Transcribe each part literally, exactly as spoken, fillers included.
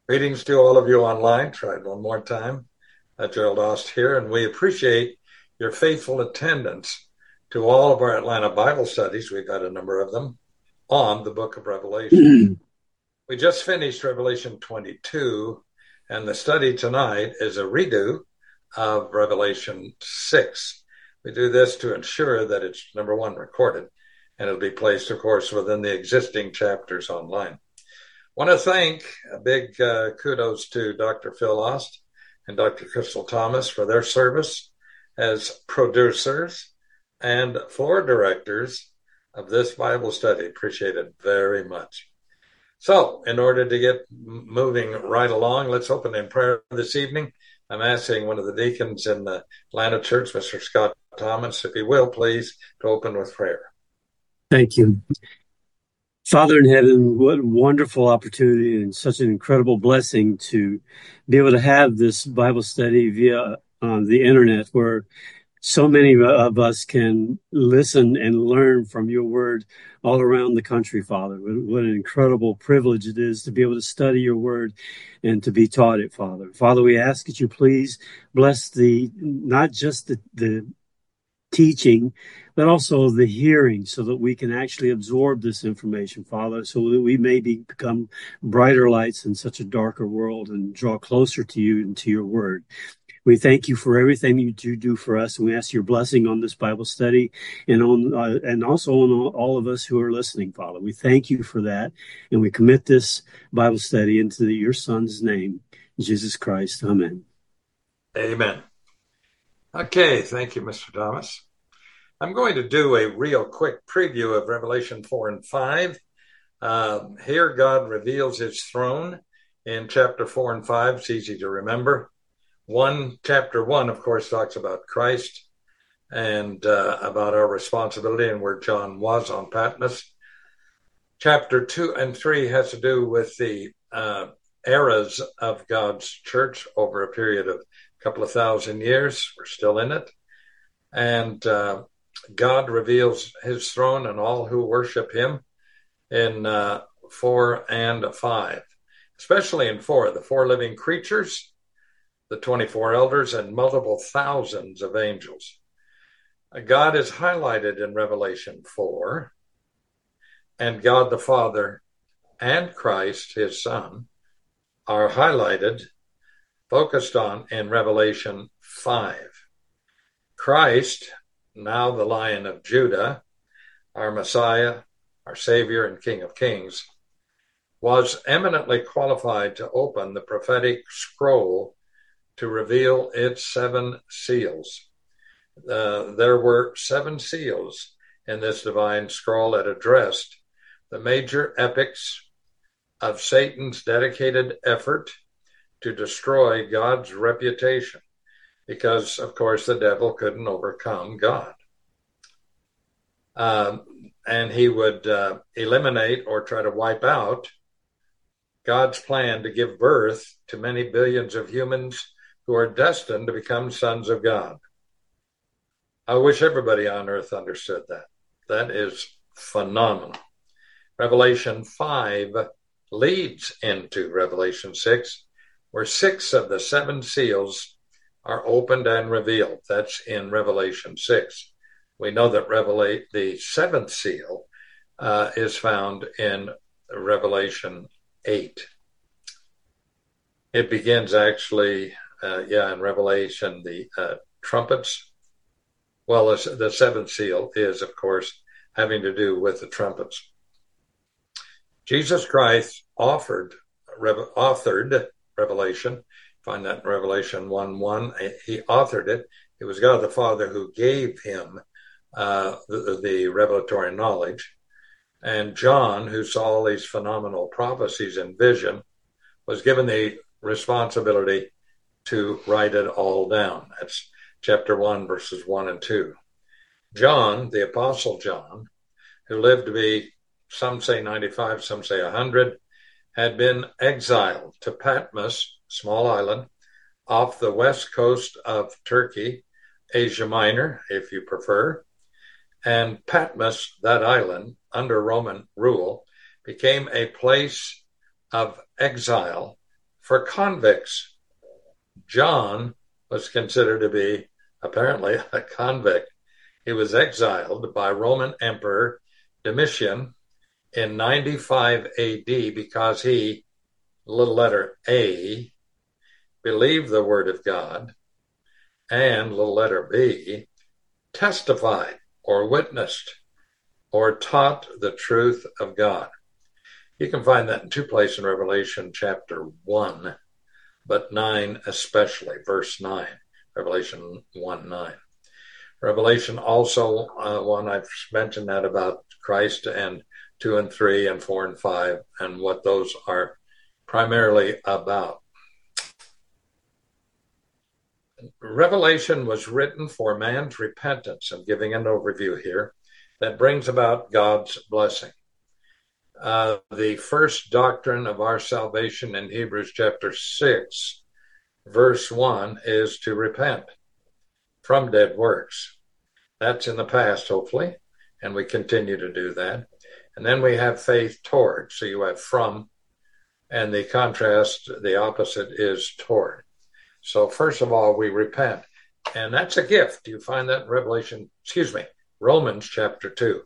Greetings to all of you online. Tried one more time. Uh, Gerald Ost here, and we appreciate your faithful attendance to all of our Atlanta Bible studies. We've had a number of them on the book of Revelation. We just finished Revelation twenty-two, and the study tonight is a redo of Revelation six. We do this to ensure that it's, number one, recorded, and it'll be placed, of course, within the existing chapters online. I want to thank a big uh, kudos to Doctor Phil Ost and Doctor Crystal Thomas for their service as producers and floor directors of this Bible study. Appreciate it very much. So, in order to get moving right along, let's open in prayer this evening. I'm asking one of the deacons in the Atlanta Church, Mister Scott Thomas, if he will, please, to open with prayer. Thank you. Father in heaven, what a wonderful opportunity and such an incredible blessing to be able to have this Bible study via uh, the internet, where so many of us can listen and learn from your word all around the country, Father. What an incredible privilege it is to be able to study your word and to be taught it, Father. Father, we ask that you please bless the, not just the, the teaching, but also the hearing, so that we can actually absorb this information, Father, so that we may be, become brighter lights in such a darker world and draw closer to you and to your word. We thank you for everything you do, do for us, and we ask your blessing on this Bible study and on uh, and also on all, all of us who are listening, Father. We thank you for that, and we commit this Bible study into the, your Son's name, Jesus Christ. Amen. Amen. Okay, thank you, Mister Thomas. I'm going to do a real quick preview of Revelation four and five. Uh, here, God reveals his throne in chapter four and five. It's easy to remember. One, chapter one, of course, talks about Christ and uh, about our responsibility and where John was on Patmos. Chapter two and three has to do with the uh, eras of God's church over a period of a couple of thousand years. We're still in it. And uh, God reveals his throne and all who worship him in uh, four and five, especially in four, the four living creatures, the twenty-four elders, and multiple thousands of angels. God is highlighted in Revelation four, and God the Father and Christ, his Son, are highlighted, focused on in Revelation five. Christ, now the Lion of Judah, our Messiah, our Savior and King of Kings, was eminently qualified to open the prophetic scroll to reveal its seven seals. Uh, there were seven seals in this divine scroll that addressed the major epics of Satan's dedicated effort to destroy God's reputation, because, of course, the devil couldn't overcome God. Um, and he would uh, eliminate or try to wipe out God's plan to give birth to many billions of humans who are destined to become sons of God. I wish everybody on earth understood that. That is phenomenal. Revelation five leads into Revelation six, where six of the seven seals are opened and revealed. That's in Revelation six. We know that Revelate, the seventh seal uh, is found in Revelation eight. It begins actually, uh, yeah, in Revelation, the uh, trumpets. Well, the, the seventh seal is, of course, having to do with the trumpets. Jesus Christ offered, rev- authored Revelation. Find that in Revelation one one. He authored it. It was God the Father who gave him uh, the, the revelatory knowledge. And John, who saw all these phenomenal prophecies in vision, was given the responsibility to write it all down. That's chapter one, verses one and two. John, the Apostle John, who lived to be, some say ninety-five, some say one hundred, had been exiled to Patmos, small island, off the west coast of Turkey, Asia Minor, if you prefer. And Patmos, that island, under Roman rule, became a place of exile for convicts. John was considered to be apparently a convict. He was exiled by Roman Emperor Domitian in ninety-five A D because he, little letter A, believed the word of God, and little letter B, testified or witnessed or taught the truth of God. You can find that in two places in Revelation chapter one, but nine especially, verse nine, Revelation one nine. Revelation also, uh, one I've mentioned that about Christ, and two and three and four and five, and what those are primarily about. Revelation was written for man's repentance. I'm giving an overview here that brings about God's blessing. Uh, the first doctrine of our salvation in Hebrews chapter six, verse one, is to repent from dead works. That's in the past, hopefully, and we continue to do that. And then we have faith toward. So you have from, and the contrast, the opposite is toward. So first of all, we repent, and that's a gift. You find that in Revelation, excuse me, Romans chapter two.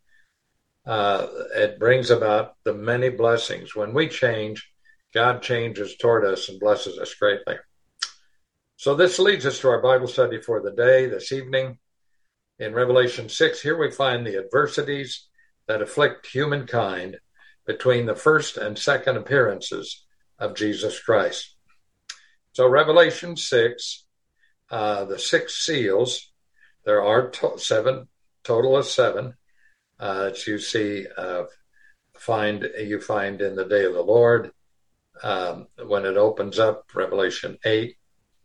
Uh, it brings about the many blessings. When we change, God changes toward us and blesses us greatly. So this leads us to our Bible study for the day, this evening. In Revelation six, here we find the adversities that afflict humankind between the first and second appearances of Jesus Christ. So Revelation six, uh, the six seals, there are to- seven, total of seven, uh, that you see, uh, find you find in the day of the Lord, um, when it opens up, Revelation eight.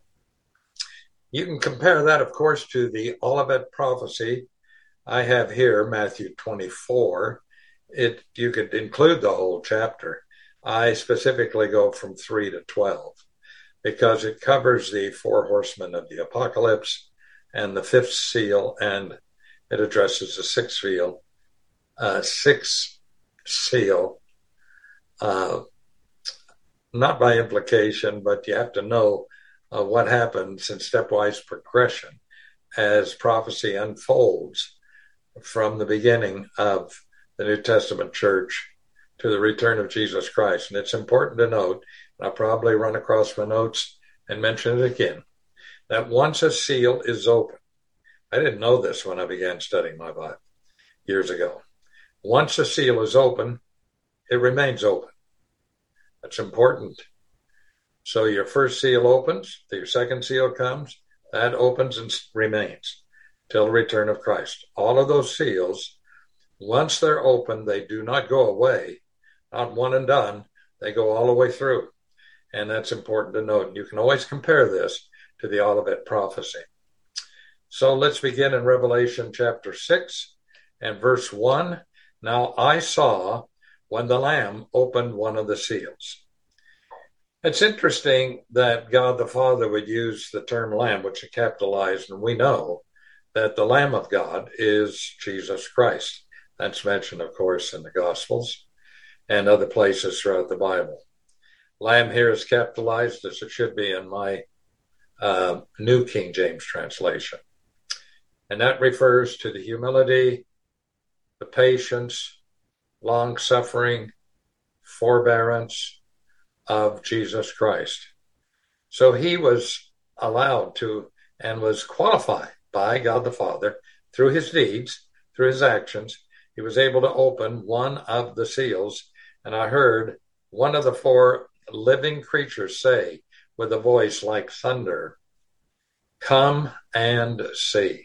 You can compare that, of course, to the Olivet prophecy. I have here Matthew twenty-four. It you could include the whole chapter. I specifically go from three to twelve because it covers the four horsemen of the apocalypse and the fifth seal, and it addresses the sixth seal. Uh, sixth seal, uh, not by implication, but you have to know uh, what happens in stepwise progression as prophecy unfolds from the beginning of the New Testament church to the return of Jesus Christ. And it's important to note, and I'll probably run across my notes and mention it again, that once a seal is open, I didn't know this when I began studying my Bible years ago. Once a seal is open, it remains open. That's important. So your first seal opens, your second seal comes, that opens and remains till the return of Christ. All of those seals, once they're open, they do not go away, not one and done. They go all the way through. And that's important to note. You can always compare this to the Olivet prophecy. So let's begin in Revelation chapter six and verse one. Now I saw when the Lamb opened one of the seals. It's interesting that God the Father would use the term Lamb, which is capitalized, and we know that the Lamb of God is Jesus Christ. That's mentioned, of course, in the Gospels and other places throughout the Bible. Lamb here is capitalized, as it should be in my uh, New King James translation. And that refers to the humility, the patience, long-suffering, forbearance of Jesus Christ. So he was allowed to and was qualified by God the Father through his deeds, through his actions. He was able to open one of the seals, and I heard one of the four living creatures say with a voice like thunder, "Come and see."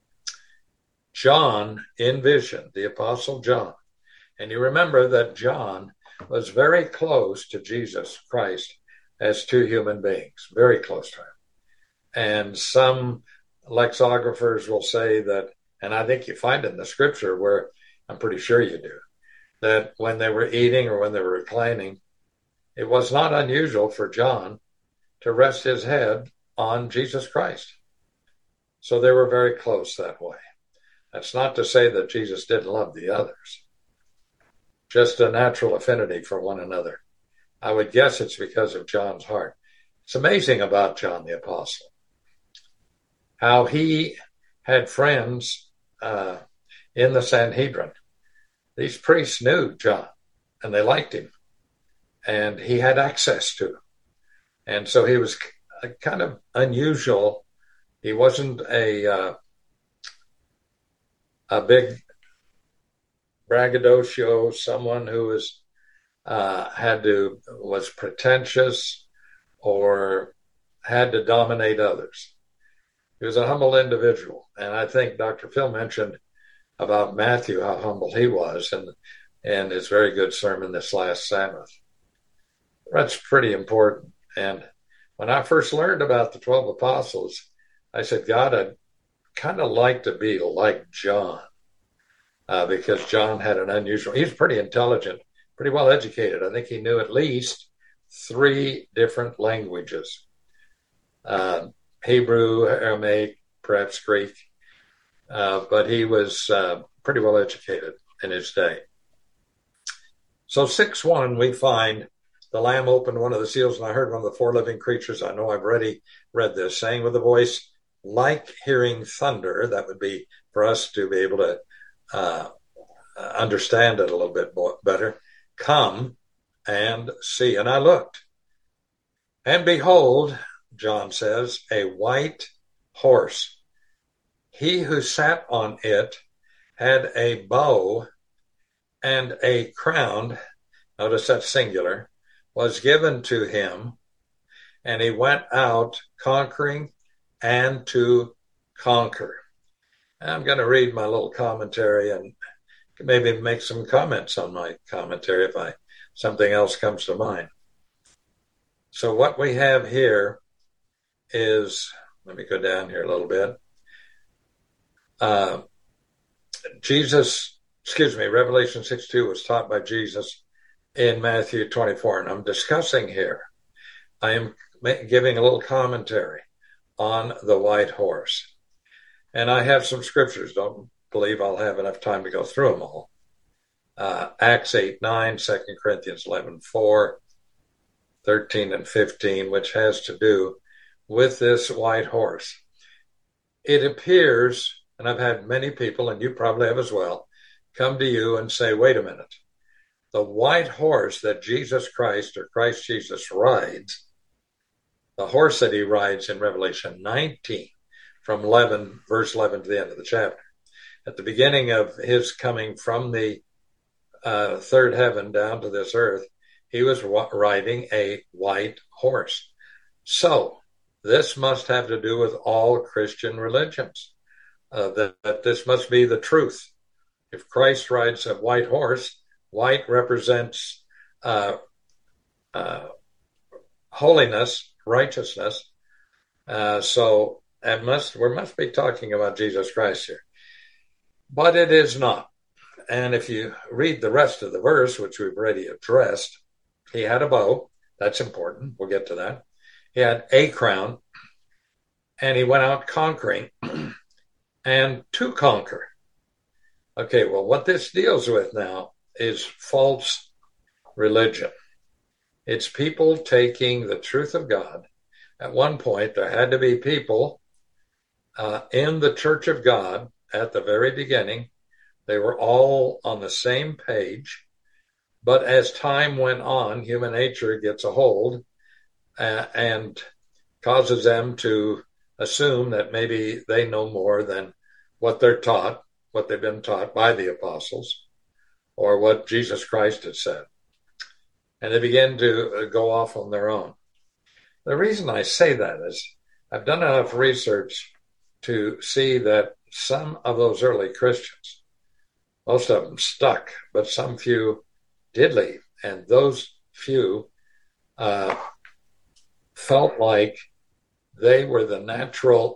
John envisioned, the Apostle John, and you remember that John was very close to Jesus Christ as two human beings, very close to him. And some lexicographers will say that, and I think you find it in the scripture where I'm pretty sure you do, that when they were eating or when they were reclining, it was not unusual for John to rest his head on Jesus Christ. So they were very close that way. That's not to say that Jesus didn't love the others, just a natural affinity for one another. I would guess it's because of John's heart. It's amazing about John the Apostle, how he had friends uh, in the Sanhedrin. These priests knew John, and they liked him, and he had access to him. And so he was kind of unusual. He wasn't a uh, a big braggadocio, someone who was uh, had to was pretentious or had to dominate others. He was a humble individual, and I think Doctor Phil mentioned about Matthew how humble he was, and and his very good sermon this last Sabbath. That's pretty important. And when I first learned about the twelve apostles, I said, God, I'd kind of like to be like John, uh, because John had an unusual, he was pretty intelligent, pretty well educated. I think he knew at least three different languages, uh, Hebrew, Aramaic, perhaps Greek, uh, but he was uh, pretty well educated in his day. So six one, we find the Lamb opened one of the seals, and I heard one of the four living creatures, I know I've already read this, saying with a voice like hearing thunder. That would be for us to be able to uh, understand it a little bit more, better. Come and see. And I looked, and behold, John says, a white horse. He who sat on it had a bow, and a crown, notice that's singular, was given to him, and he went out conquering and to conquer. I'm going to read my little commentary and maybe make some comments on my commentary if I something else comes to mind. So what we have here is, let me go down here a little bit. Uh, Jesus, excuse me, Revelation six two was taught by Jesus in Matthew twenty-four, and I'm discussing here. I am giving a little commentary on the white horse. And I have some scriptures. Don't believe I'll have enough time to go through them all. Uh, Acts eight nine, Second Corinthians eleven four, thirteen and fifteen, which has to do with this white horse. It appears, and I've had many people, and you probably have as well, come to you and say, wait a minute. The white horse that Jesus Christ or Christ Jesus rides, the horse that he rides in Revelation nineteen, from eleven, verse eleven to the end of the chapter. At the beginning of his coming from the uh, third heaven down to this earth, he was riding a white horse. So this must have to do with all Christian religions, uh, that, that this must be the truth. If Christ rides a white horse, white represents uh, uh, holiness, righteousness. Uh, so it must, we must be talking about Jesus Christ here. But it is not. And if you read the rest of the verse, which we've already addressed, he had a bow. That's important. We'll get to that. He had a crown, and he went out conquering and to conquer. Okay, well, what this deals with now is false religion. It's people taking the truth of God. At one point, there had to be people uh, in the church of God at the very beginning. They were all on the same page. But as time went on, human nature gets a hold uh, and causes them to assume that maybe they know more than what they're taught, what they've been taught by the apostles, or what Jesus Christ had said. And they begin to go off on their own. The reason I say that is I've done enough research to see that some of those early Christians, most of them stuck, but some few did leave. And those few uh, felt like they were the natural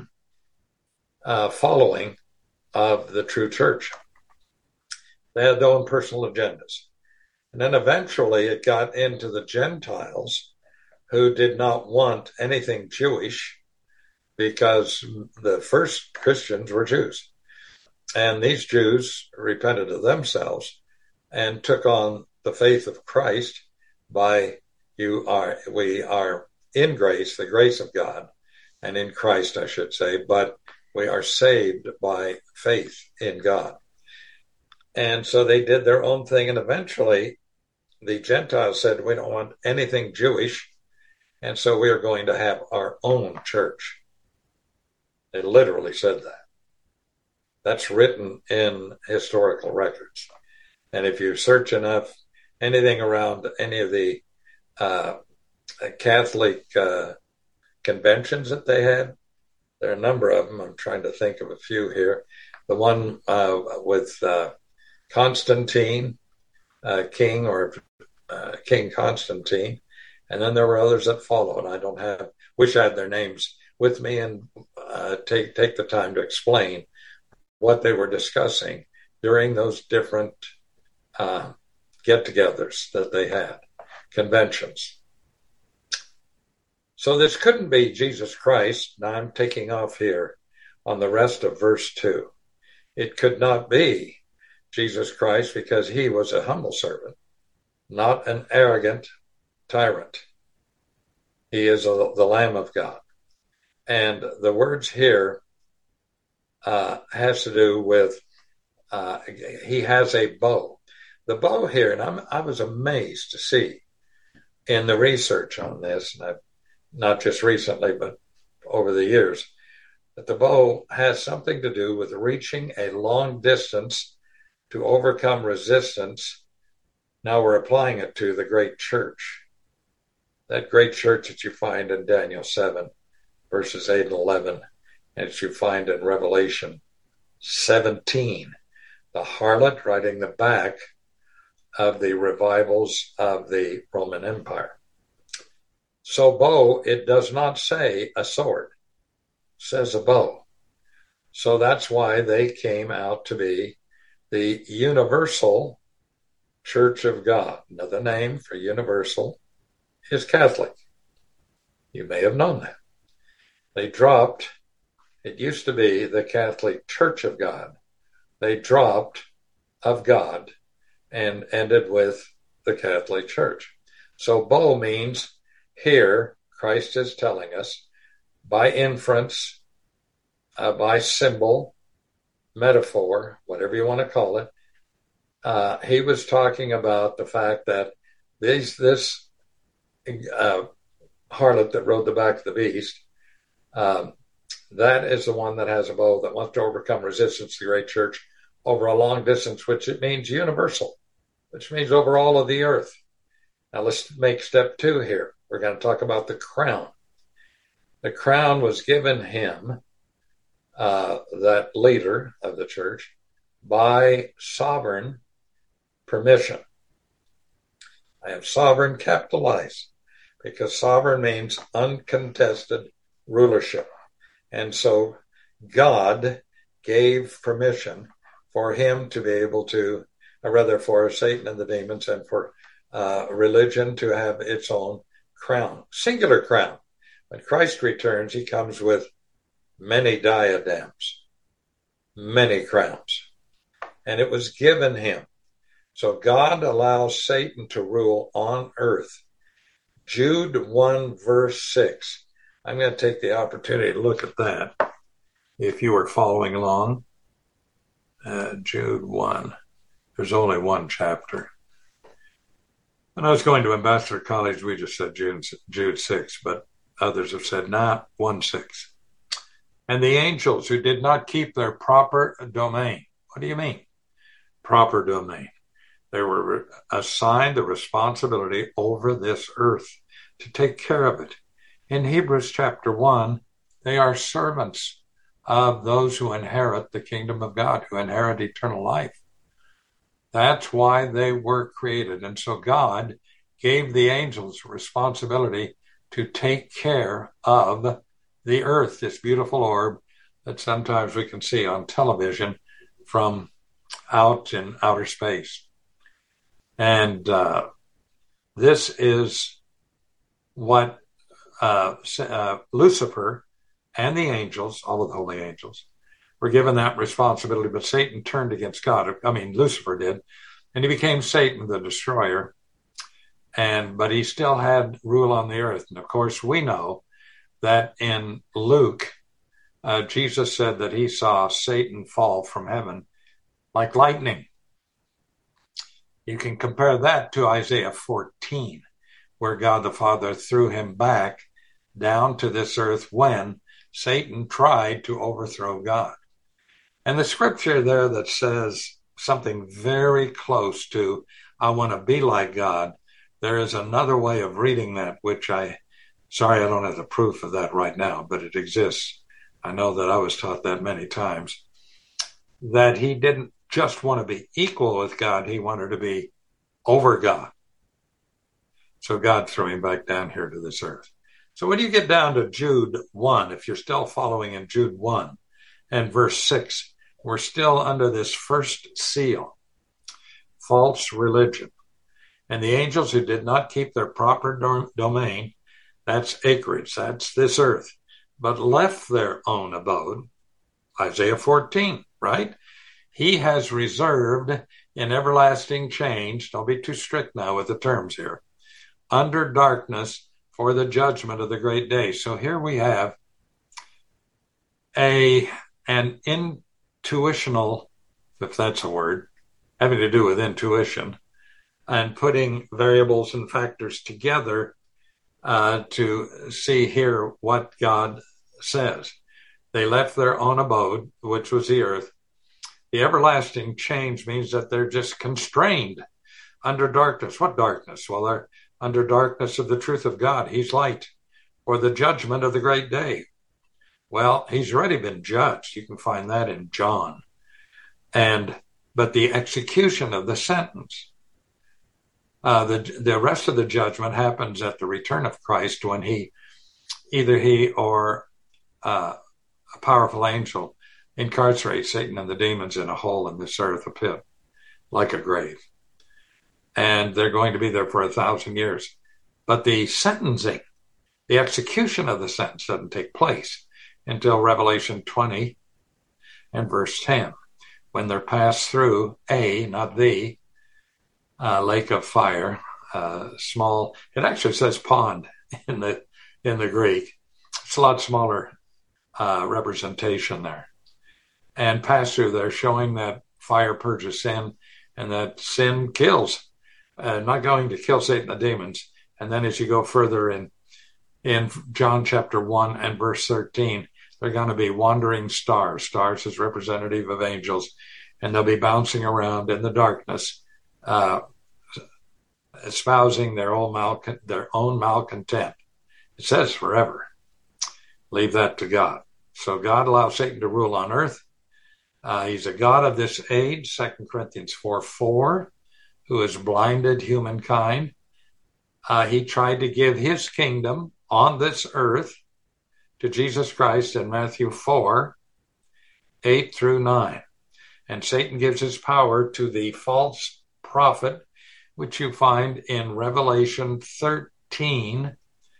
uh, following of the true church. They had their own personal agendas. And then eventually it got into the Gentiles who did not want anything Jewish because the first Christians were Jews. And these Jews repented of themselves and took on the faith of Christ by you are, we are in grace, the grace of God, and in Christ, I should say, but we are saved by faith in God. And so they did their own thing, and eventually the Gentiles said, we don't want anything Jewish, and so we are going to have our own church. They literally said that. That's written in historical records. And if you search enough, anything around any of the uh, Catholic uh, conventions that they had, there are a number of them. I'm trying to think of a few here. The one uh, with uh, Constantine, uh, King or uh, King Constantine, and then there were others that followed. I don't have, wish I had their names with me and uh, take take the time to explain what they were discussing during those different uh, get-togethers that they had, conventions. So this couldn't be Jesus Christ. Now I'm taking off here on the rest of verse two. It could not be Jesus Christ because he was a humble servant, not an arrogant tyrant. He is a, the Lamb of God. And the words here uh, has to do with, uh, he has a bow. The bow here, and I'm, I was amazed to see in the research on this, and I've, not just recently, but over the years, that the bow has something to do with reaching a long distance to overcome resistance. Now we're applying it to the great church, that great church that you find in Daniel seven, verses eight and eleven, and that you find in Revelation seventeen, the harlot riding the back of the revivals of the Roman Empire. So bow, it does not say a sword, it says a bow. So that's why they came out to be the Universal Church of God. Another name for universal is Catholic. You may have known that. They dropped, it used to be the Catholic Church of God. They dropped of God and ended with the Catholic Church. So bow means, here Christ is telling us, by inference, uh, by symbol, metaphor, whatever you want to call it, uh, he was talking about the fact that these, this uh, harlot that rode the back of the beast, um, that is the one that has a bow that wants to overcome resistance to the great church over a long distance, which it means universal, which means over all of the earth. Now let's make step two here. We're going to talk about the crown. The crown was given him, uh, that leader of the church, by sovereign permission. I have sovereign capitalized because sovereign means uncontested rulership. And so God gave permission for him to be able to, or rather for Satan and the demons and for uh, religion to have its own crown, singular crown. When Christ returns, he comes with many diadems, many crowns, and it was given him. So God allows Satan to rule on earth. Jude one, verse six. I'm going to take the opportunity to look at that. If you were following along, uh, Jude one, there's only one chapter. When I was going to Ambassador College, we just said Jude, Jude six, but others have said, nah, one six. And the angels who did not keep their proper domain. What do you mean? Proper domain. They were assigned the responsibility over this earth to take care of it. In Hebrews chapter one, they are servants of those who inherit the kingdom of God, who inherit eternal life. That's why they were created. And so God gave the angels responsibility to take care of the earth, this beautiful orb that sometimes we can see on television from out in outer space. And uh, this is what uh, uh, Lucifer and the angels, all of the holy angels, were given that responsibility, but Satan turned against God. I mean, Lucifer did, and he became Satan, the destroyer. And but he still had rule on the earth. And of course, we know that in Luke, uh, Jesus said that he saw Satan fall from heaven like lightning. You can compare that to Isaiah fourteen, where God the Father threw him back down to this earth when Satan tried to overthrow God. And the scripture there that says something very close to, I want to be like God, there is another way of reading that, which I, sorry, I don't have the proof of that right now, but it exists. I know that I was taught that many times, that he didn't just want to be equal with God, he wanted to be over God. So God threw him back down here to this earth. So when you get down to Jude one, if you're still following in Jude one and verse six, we're still under this first seal, false religion. And the angels who did not keep their proper do- domain, that's acreage, that's this earth, but left their own abode, Isaiah fourteen, right? He has reserved in everlasting change, don't be too strict now with the terms here, under darkness for the judgment of the great day. So here we have a an intuitional, if that's a word, having to do with intuition, and putting variables and factors together uh, to see here what God says. They left their own abode, which was the earth. The everlasting change means that they're just constrained under darkness. What darkness? Well, they're under darkness of the truth of God. He's light, or the judgment of the great day. Well, he's already been judged. You can find that in John. And but the execution of the sentence, uh, the the rest of the judgment happens at the return of Christ, when he, either he or uh, a powerful angel incarcerates Satan and the demons in a hole in this earth, a pit, like a grave. And they're going to be there for a thousand years. But the sentencing, the execution of the sentence doesn't take place until Revelation twenty and verse ten, when they're passed through a, not the, uh, lake of fire, uh, small, it actually says pond in the in the Greek. It's a lot smaller uh, representation there. And pass through there, showing that fire purges sin and that sin kills. Uh, not going to kill Satan and the demons. And then as you go further in in John chapter one and verse thirteen, they're going to be wandering stars. Stars is representative of angels, and they'll be bouncing around in the darkness, uh, espousing their own, malcon- their own malcontent. It says forever. Leave that to God. So God allows Satan to rule on earth. Uh, he's a God of this age, Second Corinthians four four, who has blinded humankind. Uh, he tried to give his kingdom on this earth to Jesus Christ in Matthew four, eight through nine. And Satan gives his power to the false prophet, which you find in Revelation thirteen,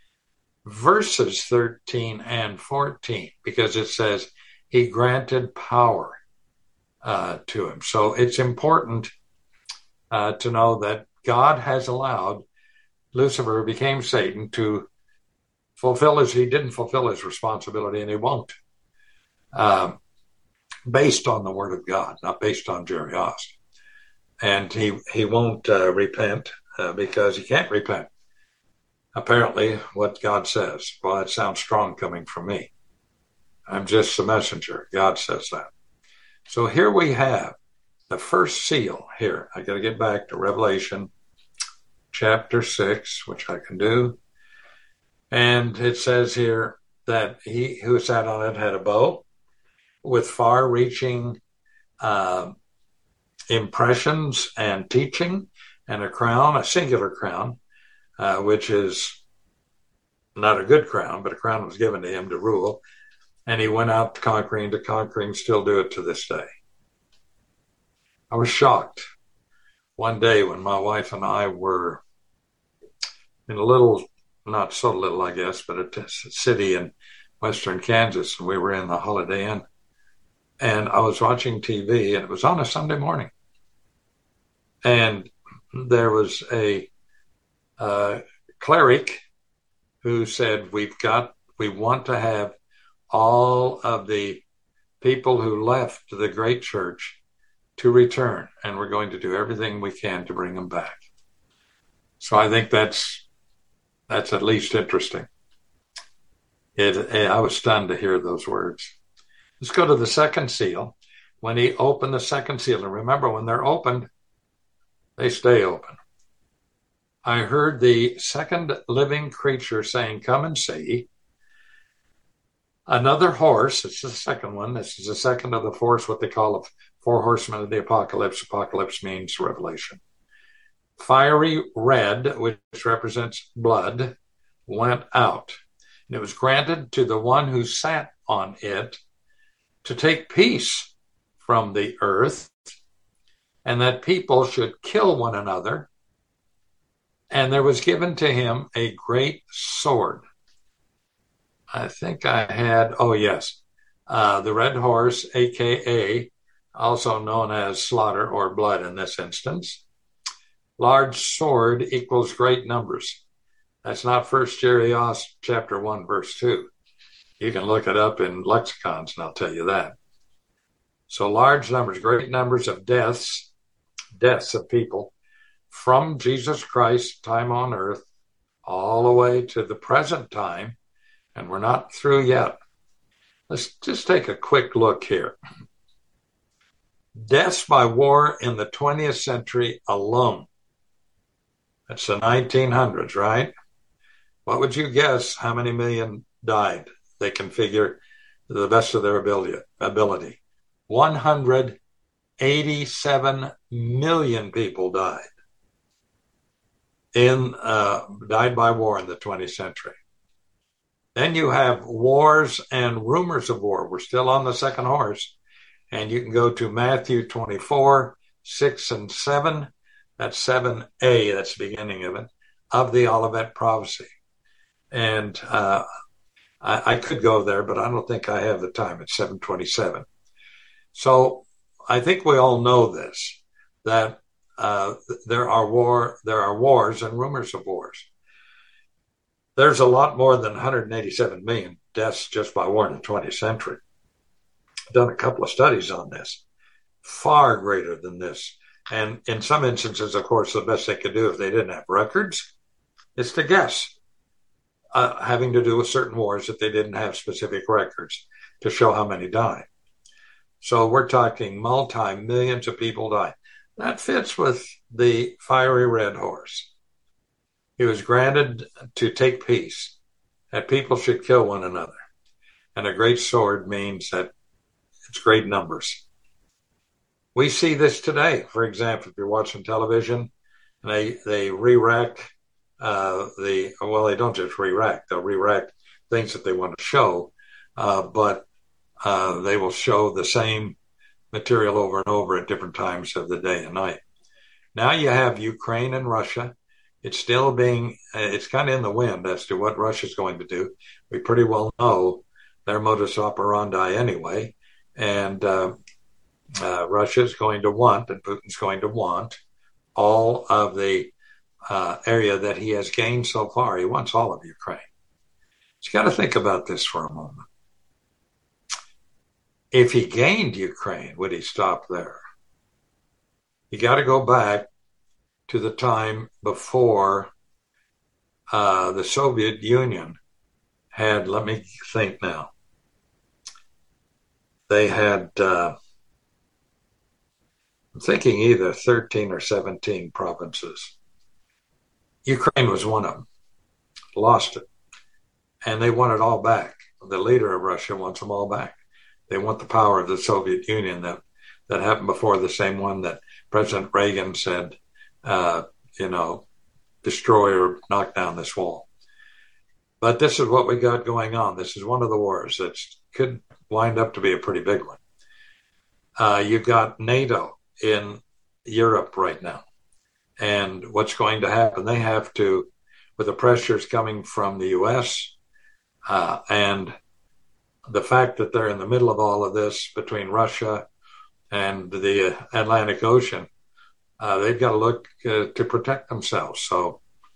verses thirteen and fourteen, because it says he granted power uh, to him. So it's important uh, to know that God has allowed Lucifer, who became Satan, to fulfill his, he didn't fulfill his responsibility, and he won't, uh, based on the word of God, not based on Jerry Ost. And he, he won't uh, repent uh, because he can't repent. Apparently, what God says. Well, that sounds strong coming from me. I'm just the messenger. God says that. So here we have the first seal here. I got to get back to Revelation chapter six, which I can do. And it says here that he who sat on it had a bow with far-reaching uh, impressions and teaching, and a crown, a singular crown, uh, which is not a good crown, but a crown was given to him to rule. And he went out conquering to conquering, still do it to this day. I was shocked one day when my wife and I were in a little, not so little, I guess, but a t- city in western Kansas, and we were in the Holiday Inn. And I was watching T V, and it was on a Sunday morning. And there was a uh, cleric who said, we've got, we want to have all of the people who left the great church to return, and we're going to do everything we can to bring them back. So I think that's that's at least interesting. It, I was stunned to hear those words. Let's go to the second seal. When he opened the second seal, and remember, when they're opened, they stay open. I heard the second living creature saying, come and see. Another horse, it's the second one. This is the second of the four, what they call the four horsemen of the apocalypse. Apocalypse means revelation. Fiery red, which represents blood, went out. And it was granted to the one who sat on it to take peace from the earth, and that people should kill one another. And there was given to him a great sword. I think I had, oh yes, uh, the red horse, a k a also known as slaughter or blood in this instance. Large sword equals great numbers. That's not First Jerios chapter one, verse two. You can look it up in lexicons and I'll tell you that. So large numbers, great numbers of deaths, deaths of people from Jesus Christ, time on earth, all the way to the present time. And we're not through yet. Let's just take a quick look here. Deaths by war in the twentieth century alone. That's the nineteen hundreds, right? What would you guess how many million died? They can figure to the best of their ability. ability. one hundred eighty-seven million people died in uh, died by war in the twentieth century. Then you have wars and rumors of war. We're still on the second horse. And you can go to Matthew twenty-four, six and seven. That's seven a, that's the beginning of it, of the Olivet prophecy. And uh, I, I could go there, but I don't think I have the time. It's seven twenty-seven. So I think we all know this, that uh, there are war, there are wars and rumors of wars. There's a lot more than one hundred eighty-seven million deaths just by war in the twentieth century. I've done a couple of studies on this, far greater than this. And in some instances, of course, the best they could do if they didn't have records is to guess, uh, having to do with certain wars that they didn't have specific records to show how many died. So we're talking multi-millions of people died. That fits with the fiery red horse. He was granted to take peace, that people should kill one another. And a great sword means that it's great numbers. We see this today. For example, if you're watching television, and they, they re-rack uh, the, well, they don't just re-rack, they'll re-rack things that they want to show, uh, but uh, they will show the same material over and over at different times of the day and night. Now you have Ukraine and Russia. It's still being, it's kind of in the wind as to what Russia's going to do. We pretty well know their modus operandi anyway. And uh, uh, Russia's going to want, and Putin's going to want, all of the uh, area that he has gained so far. He wants all of Ukraine. So you got to think about this for a moment. If he gained Ukraine, would he stop there? You got to go back to the time before uh, the Soviet Union had, let me think now, they had, uh, I'm thinking either thirteen or seventeen provinces. Ukraine was one of them, lost it, and they want it all back. The leader of Russia wants them all back. They want the power of the Soviet Union that, that happened before, the same one that President Reagan said, Uh, you know, destroy or knock down this wall. But this is what we got going on. This is one of the wars that could wind up to be a pretty big one. Uh, you've got NATO in Europe right now. And what's going to happen? They have to, with the pressures coming from the U S uh, and the fact that they're in the middle of all of this between Russia and the Atlantic Ocean, Uh, they've got to look uh, to protect themselves. So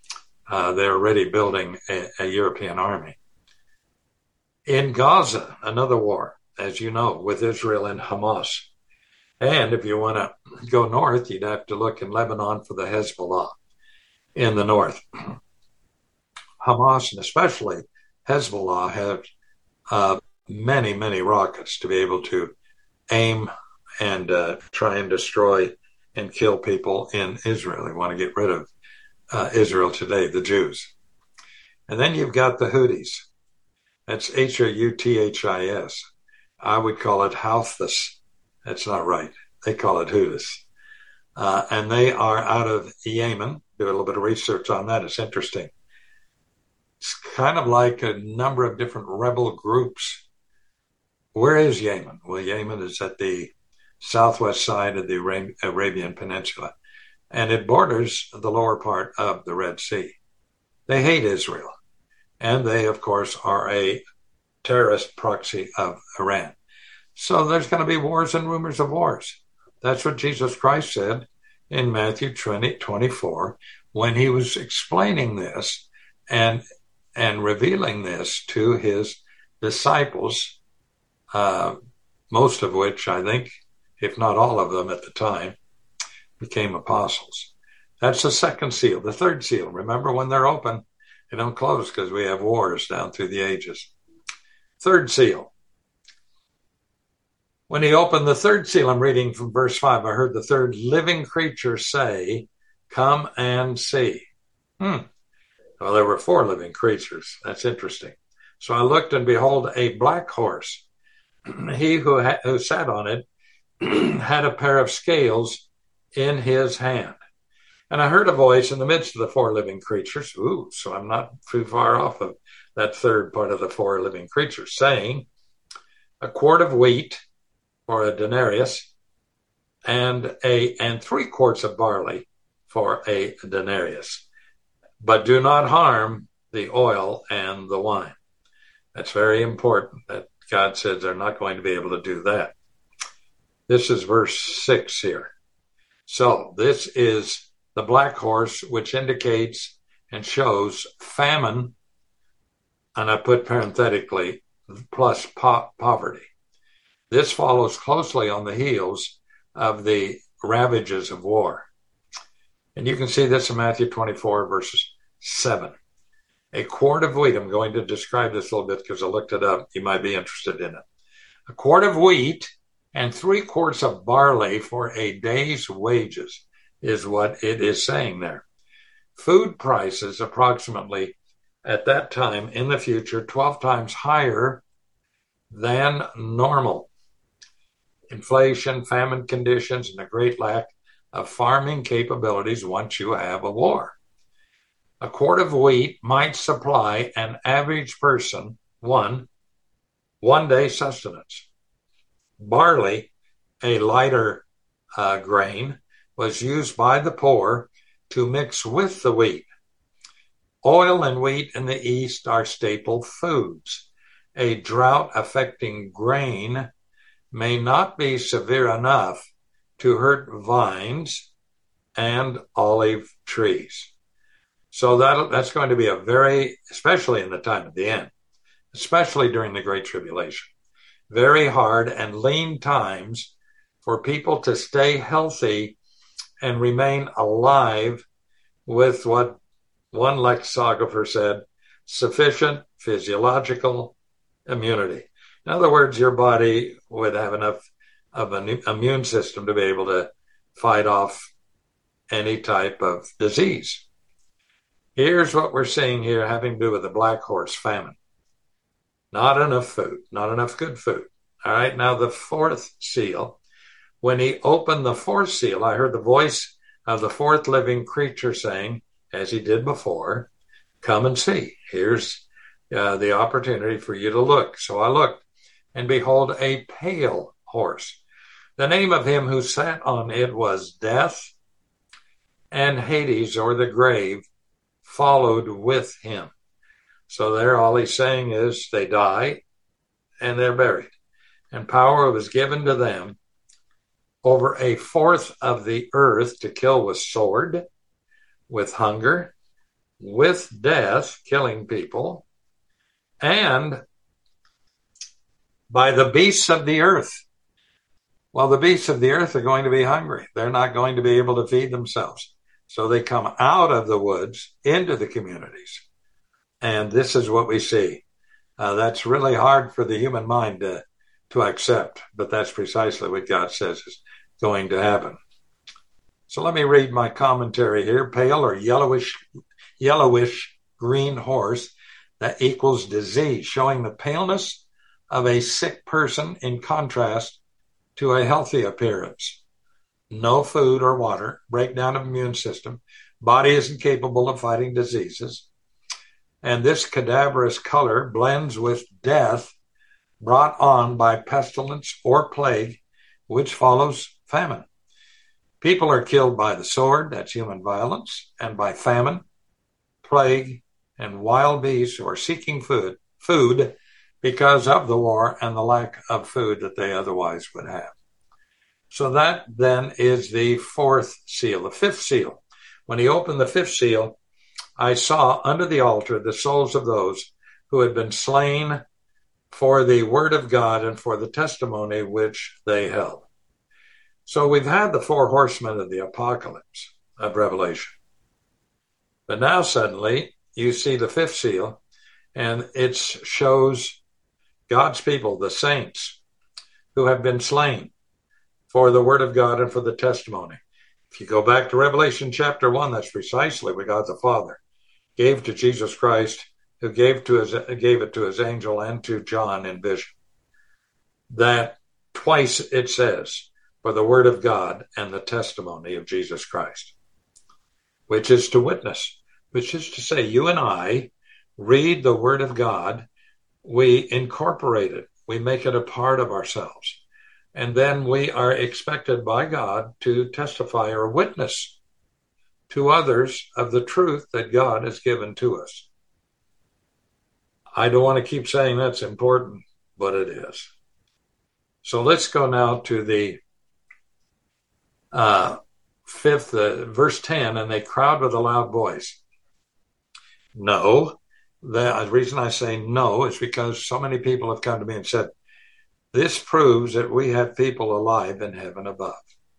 Uh, they're already building a, a European army. In Gaza, another war, as you know, with Israel and Hamas. And if you want to go north, you'd have to look in Lebanon for the Hezbollah in the north. Hamas, and especially Hezbollah, have uh, many, many rockets to be able to aim and uh, try and destroy and kill people in Israel. They want to get rid of uh, Israel today, the Jews. And then you've got the Houthis. That's H O U T H I S. I would call it Houthis. That's not right. They call it Houthis. Uh, and they are out of Yemen. Do a little bit of research on that. It's interesting. It's kind of like a number of different rebel groups. Where is Yemen? Well, Yemen is at the southwest side of the Arabian Peninsula, and it borders the lower part of the Red Sea. They hate Israel, and they, of course, are a terrorist proxy of Iran. So there's going to be wars and rumors of wars. That's what Jesus Christ said in Matthew twenty, twenty-four when he was explaining this and and revealing this to his disciples, uh, most of which, I think, if not all of them at the time, became apostles. That's the second seal. The third seal, remember, when they're open, they don't close because we have wars down through the ages. Third seal. When he opened the third seal, I'm reading from verse five, I heard the third living creature say, "Come and see." Hmm. Well, there were four living creatures. That's interesting. So I looked, and behold, a black horse. He who, ha- who sat on it had a pair of scales in his hand. And I heard a voice in the midst of the four living creatures. Ooh, so I'm not too far off of that third part of the four living creatures, saying, "A quart of wheat for a denarius, and a and three quarts of barley for a denarius. But do not harm the oil and the wine." That's very important that God says they're not going to be able to do that. This is verse six here. So this is the black horse, which indicates and shows famine, and I put parenthetically, plus po- poverty. This follows closely on the heels of the ravages of war. And you can see this in Matthew twenty-four, verses seven. A quart of wheat, I'm going to describe this a little bit because I looked it up. You might be interested in it. A quart of wheat and three quarts of barley for a day's wages is what it is saying there. Food prices approximately at that time in the future twelve times higher than normal. Inflation, famine conditions, and a great lack of farming capabilities once you have a war. A quart of wheat might supply an average person one, one day sustenance. Barley, a lighter uh, grain, was used by the poor to mix with the wheat. Oil and wheat in the East are staple foods. A drought affecting grain may not be severe enough to hurt vines and olive trees. So that, that's going to be a very, especially in the time of the end, especially during the Great Tribulation, very hard and lean times for people to stay healthy and remain alive with what one lexicographer said, sufficient physiological immunity. In other words, your body would have enough of an immune system to be able to fight off any type of disease. Here's what we're seeing here having to do with the black horse famine. Not enough food, not enough good food. All right, now the fourth seal. When he opened the fourth seal, I heard the voice of the fourth living creature saying, as he did before, "Come and see." Here's uh, the opportunity for you to look. So I looked, and behold, a pale horse. The name of him who sat on it was Death, and Hades, or the grave, followed with him. So there, all he's saying is they die and they're buried. And power was given to them over a fourth of the earth to kill with sword, with hunger, with death, killing people, and by the beasts of the earth. Well, the beasts of the earth are going to be hungry. They're not going to be able to feed themselves. So they come out of the woods into the communities. And this is what we see. Uh, that's really hard for the human mind to, to accept, but that's precisely what God says is going to happen. So let me read my commentary here. Pale or yellowish, yellowish green horse, that equals disease, showing the paleness of a sick person in contrast to a healthy appearance. No food or water, breakdown of immune system, body isn't capable of fighting diseases. And this cadaverous color blends with death brought on by pestilence or plague, which follows famine. People are killed by the sword, that's human violence, and by famine, plague, and wild beasts who are seeking food, food because of the war and the lack of food that they otherwise would have. So that then is the fourth seal. The fifth seal, when he opened the fifth seal, I saw under the altar the souls of those who had been slain for the word of God and for the testimony which they held. So we've had the four horsemen of the apocalypse of Revelation. But now suddenly you see the fifth seal, and it shows God's people, the saints, who have been slain for the word of God and for the testimony. If you go back to Revelation chapter one, that's precisely what God the Father gave to Jesus Christ, who gave to his gave it to his angel and to John in vision. That twice it says, for the word of God and the testimony of Jesus Christ, which is to witness, which is to say, you and I read the word of God, we incorporate it, we make it a part of ourselves, and then we are expected by God to testify or witness to others of the truth that God has given to us. I don't want to keep saying that's important, but it is. So let's go now to the uh, fifth, uh, verse ten, and they cried with a loud voice. No, the reason I say no is because so many people have come to me and said, this proves that we have people alive in heaven above.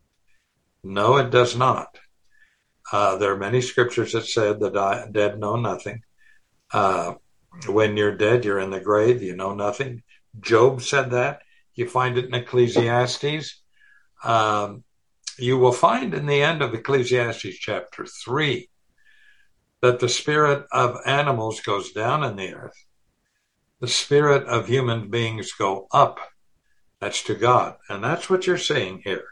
No, it does not. Uh, there are many scriptures that said the die, dead know nothing. Uh, when you're dead, you're in the grave, you know nothing. Job said that. You find it in Ecclesiastes. Um, you will find in the end of Ecclesiastes chapter three that the spirit of animals goes down in the earth. The spirit of human beings go up. That's to God. And that's what you're seeing here.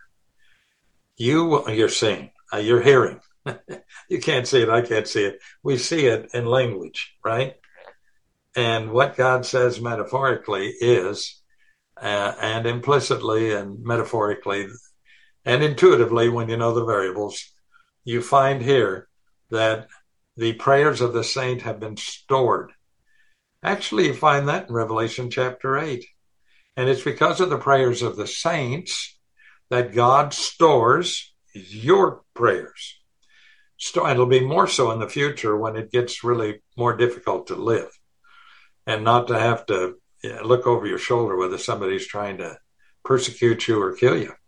You, you're seeing, uh, you're hearing. You can't see it. I can't see it. We see it in language, right? And what God says metaphorically is, uh, and implicitly and metaphorically and intuitively, when you know the variables, you find here that the prayers of the saint have been stored. Actually, you find that in Revelation chapter eight. And it's because of the prayers of the saints that God stores your prayers. And it'll be more so in the future when it gets really more difficult to live and not to have to look over your shoulder whether somebody's trying to persecute you or kill you.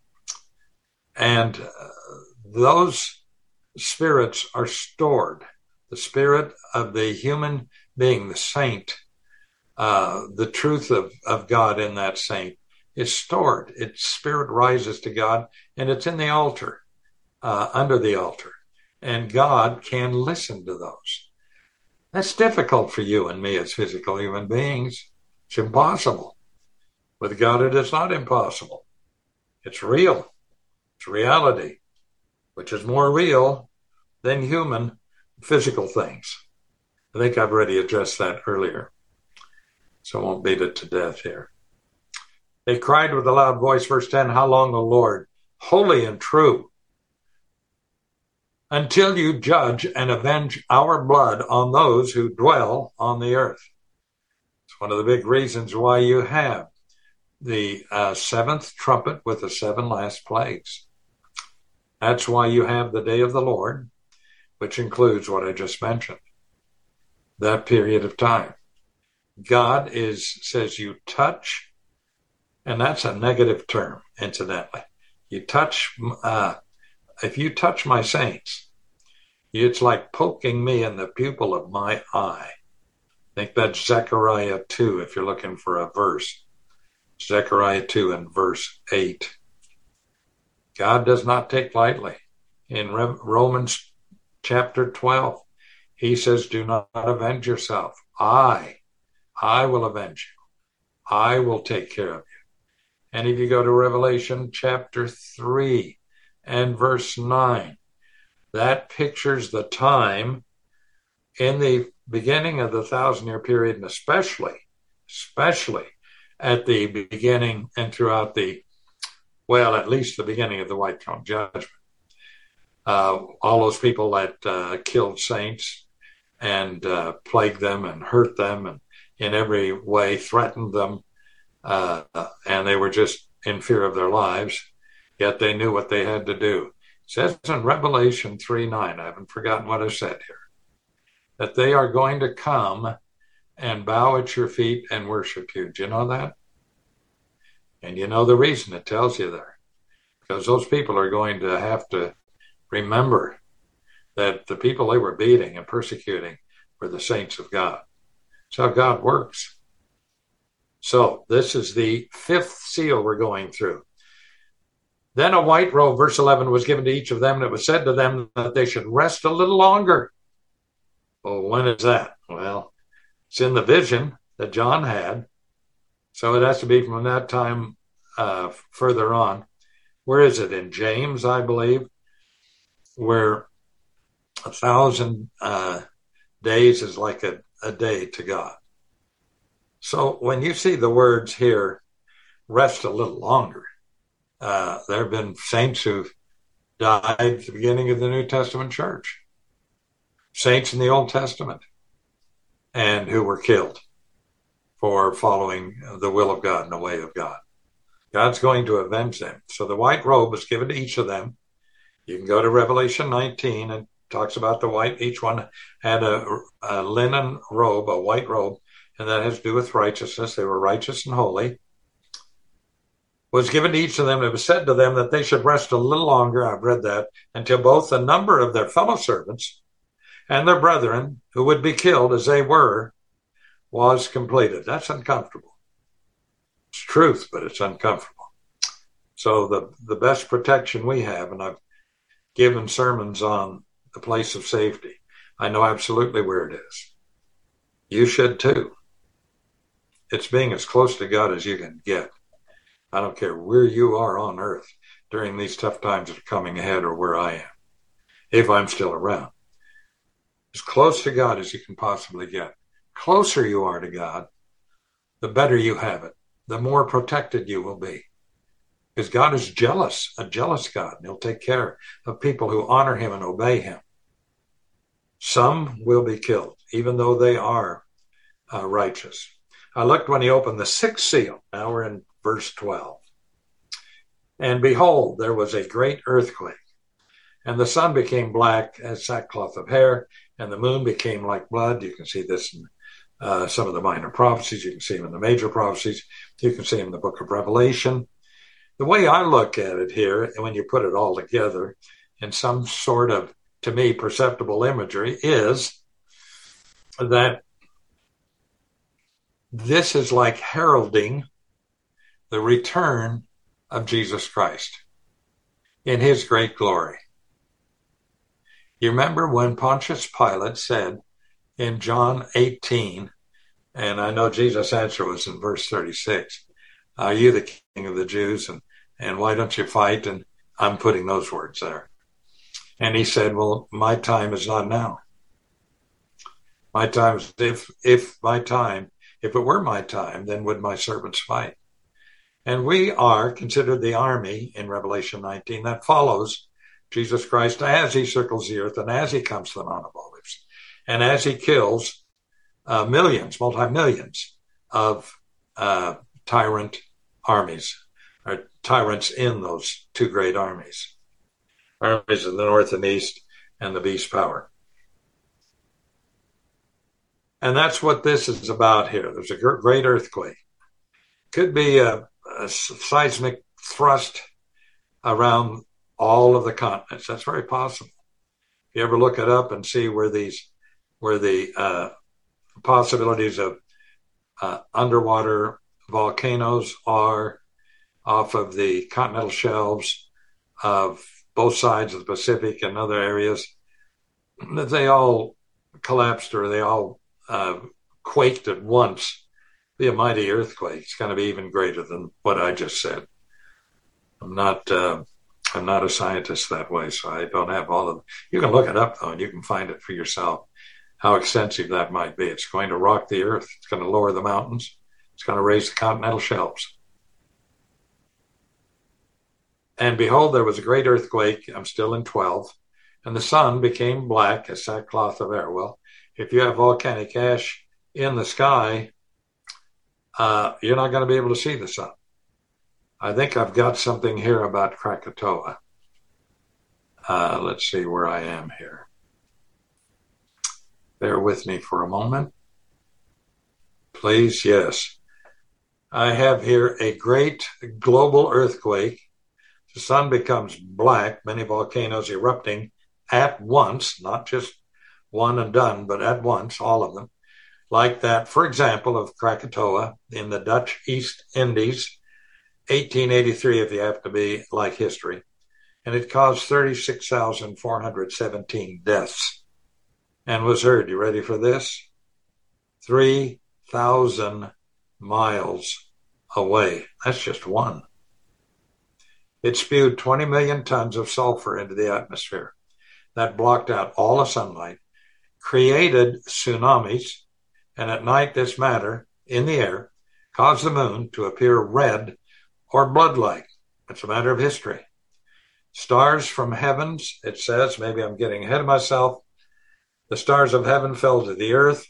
And uh, those spirits are stored. The spirit of the human being, the saint, uh, the truth of, of God in that saint is stored. Its spirit rises to God, and it's in the altar, uh, under the altar. And God can listen to those. That's difficult for you and me as physical human beings. It's impossible. With God, it is not impossible. It's real. It's reality, which is more real than human physical things. I think I've already addressed that earlier, so I won't beat it to death here. They cried with a loud voice, verse ten, how long, O Lord, holy and true, until you judge and avenge our blood on those who dwell on the earth. It's one of the big reasons why you have the uh, seventh trumpet with the seven last plagues. That's why you have the day of the Lord, which includes what I just mentioned. that period of time. God is says you touch, and that's a negative term, incidentally. You touch, uh, if you touch my saints, it's like poking me in the pupil of my eye. I think that's Zechariah two, if you're looking for a verse. Zechariah two and verse eight. God does not take lightly. In Romans chapter twelve, he says, do not avenge yourself. I, I will avenge you. I will take care of you. And if you go to Revelation chapter three and verse nine, that pictures the time in the beginning of the thousand-year period, and especially, especially at the beginning and throughout the, well, at least the beginning of the White Throne Judgment. Uh, all those people that uh, killed saints and uh, plagued them and hurt them and in every way threatened them, uh, and they were just in fear of their lives, yet they knew what they had to do. It says in Revelation three nine, I haven't forgotten what I said here, that they are going to come and bow at your feet and worship you. Do you know that? And you know the reason it tells you there. Because those people are going to have to remember that the people they were beating and persecuting were the saints of God. That's how God works. So this is the fifth seal we're going through. Then a white robe, verse eleven, was given to each of them, and it was said to them that they should rest a little longer. Well, when is that? Well, it's in the vision that John had. So it has to be from that time uh, further on. Where is it? In James, I believe, where a thousand uh, days is like a, a day to God. So when you see the words here, rest a little longer, uh, there have been saints who've died at the beginning of the New Testament church, saints in the Old Testament, and who were killed for following the will of God and the way of God. God's going to avenge them. So the white robe was given to each of them. You can go to Revelation nineteen and talks about the white. Each one had a, a linen robe, a white robe, and that has to do with righteousness. They were righteous and holy. Was given to each of them. It was said to them that they should rest a little longer. I've read that, until both the number of their fellow servants and their brethren who would be killed as they were was completed. That's uncomfortable. It's truth, but it's uncomfortable. So the, the best protection we have, and I've given sermons on the place of safety. I know absolutely where it is. You should too. It's being as close to God as you can get. I don't care where you are on earth during these tough times that are coming ahead or where I am, if I'm still around. As close to God as you can possibly get. Closer you are to God, the better you have it, the more protected you will be. Because God is jealous, a jealous God, and he'll take care of people who honor him and obey him. Some will be killed, even though they are uh, righteous. I looked when he opened the sixth seal. Now we're in verse twelve. And behold, there was a great earthquake, and the sun became black as sackcloth of hair, and the moon became like blood. You can see this in uh, some of the minor prophecies. You can see them in the major prophecies. You can see them in the book of Revelation. The way I look at it here, and when you put it all together in some sort of, to me, perceptible imagery, is that this is like heralding the return of Jesus Christ in his great glory. You remember when Pontius Pilate said in John eighteen, and I know Jesus' answer was in verse thirty-six, are you the king of the Jews? And, and why don't you fight? And I'm putting those words there. And he said, well, my time is not now. My time is, if, if my time, if it were my time, then would my servants fight? And we are considered the army in Revelation nineteen that follows Jesus Christ as he circles the earth and as he comes to the Mount of Olives and as he kills uh, millions, multi-millions of uh, tyrant armies, or tyrants in those two great armies, armies of the north and east and the beast power. And that's what this is about here. There's a great earthquake. Could be a, a seismic thrust around all of the continents. That's very possible. If you ever look it up and see where these, where the uh, possibilities of uh, underwater volcanoes are off of the continental shelves of both sides of the Pacific and other areas, that they all collapsed or they all uh, quaked at once. Be a mighty earthquake. It's going to be even greater than what I just said. I'm not. Uh, I'm not a scientist that way, so I don't have all of. You can look it up though, and you can find it for yourself. How extensive that might be. It's going to rock the earth. It's going to lower the mountains. It's going to raise the continental shelves. And behold, there was a great earthquake. I'm still in twelve, and the sun became black as sackcloth of air. Well, if you have volcanic ash in the sky, uh, you're not going to be able to see the sun. I think I've got something here about Krakatoa. Uh, let's see where I am here. Bear with me for a moment. Please, yes. I have here a great global earthquake. The sun becomes black, many volcanoes erupting at once, not just one and done, but at once, all of them. Like that, for example, of Krakatoa in the Dutch East Indies, eighteen eighty-three, if you have to be like history. And it caused thirty-six thousand four hundred seventeen deaths. And was heard, you ready for this? three thousand miles away. That's just one. It spewed twenty million tons of sulfur into the atmosphere. That blocked out all the sunlight, created tsunamis, and at night this matter in the air caused the moon to appear red or blood-like. It's a matter of history. Stars from heavens, it says, maybe I'm getting ahead of myself, the stars of heaven fell to the earth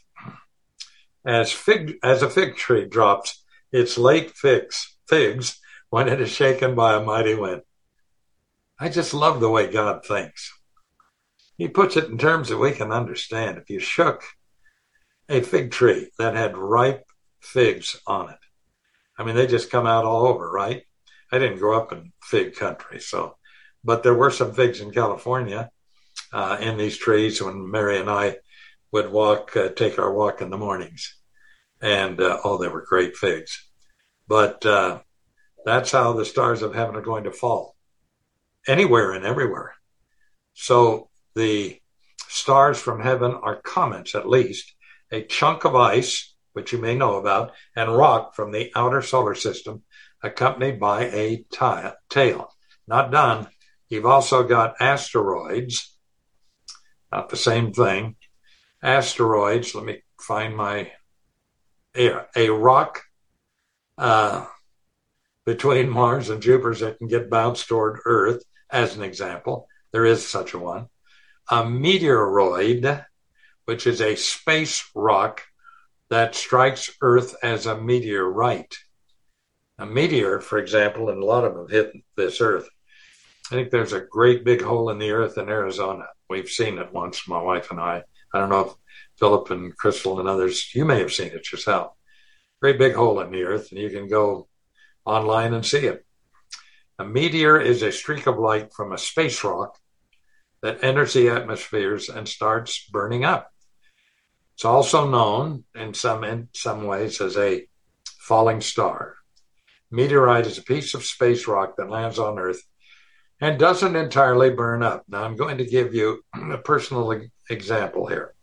as fig as a fig tree drops its late figs, figs when it is shaken by a mighty wind. I just love the way God thinks. He puts it in terms that we can understand. If you shook a fig tree that had ripe figs on it, I mean, they just come out all over, right? I didn't grow up in fig country, so, but there were some figs in California uh, in these trees when Mary and I would walk, uh, take our walk in the mornings. And, uh, oh, they were great figs. But uh, that's how the stars of heaven are going to fall, anywhere and everywhere. So the stars from heaven are comets, at least, a chunk of ice, which you may know about, and rock from the outer solar system, accompanied by a t- tail. Not done. You've also got asteroids, not the same thing. Asteroids, let me find my, a, a rock uh, between Mars and Jupiter that can get bounced toward Earth, as an example. There is such a one. A meteoroid, which is a space rock that strikes Earth as a meteorite. A meteor, for example, and a lot of them hit this Earth. I think there's a great big hole in the Earth in Arizona. We've seen it once, my wife and I. I don't know if Philip and Crystal and others, you may have seen it yourself. Great big hole in the Earth, and you can go online and see it. A meteor is a streak of light from a space rock that enters the atmospheres and starts burning up. It's also known in some in some ways as a falling star. Meteorite is a piece of space rock that lands on Earth and doesn't entirely burn up. Now, I'm going to give you a personal example here.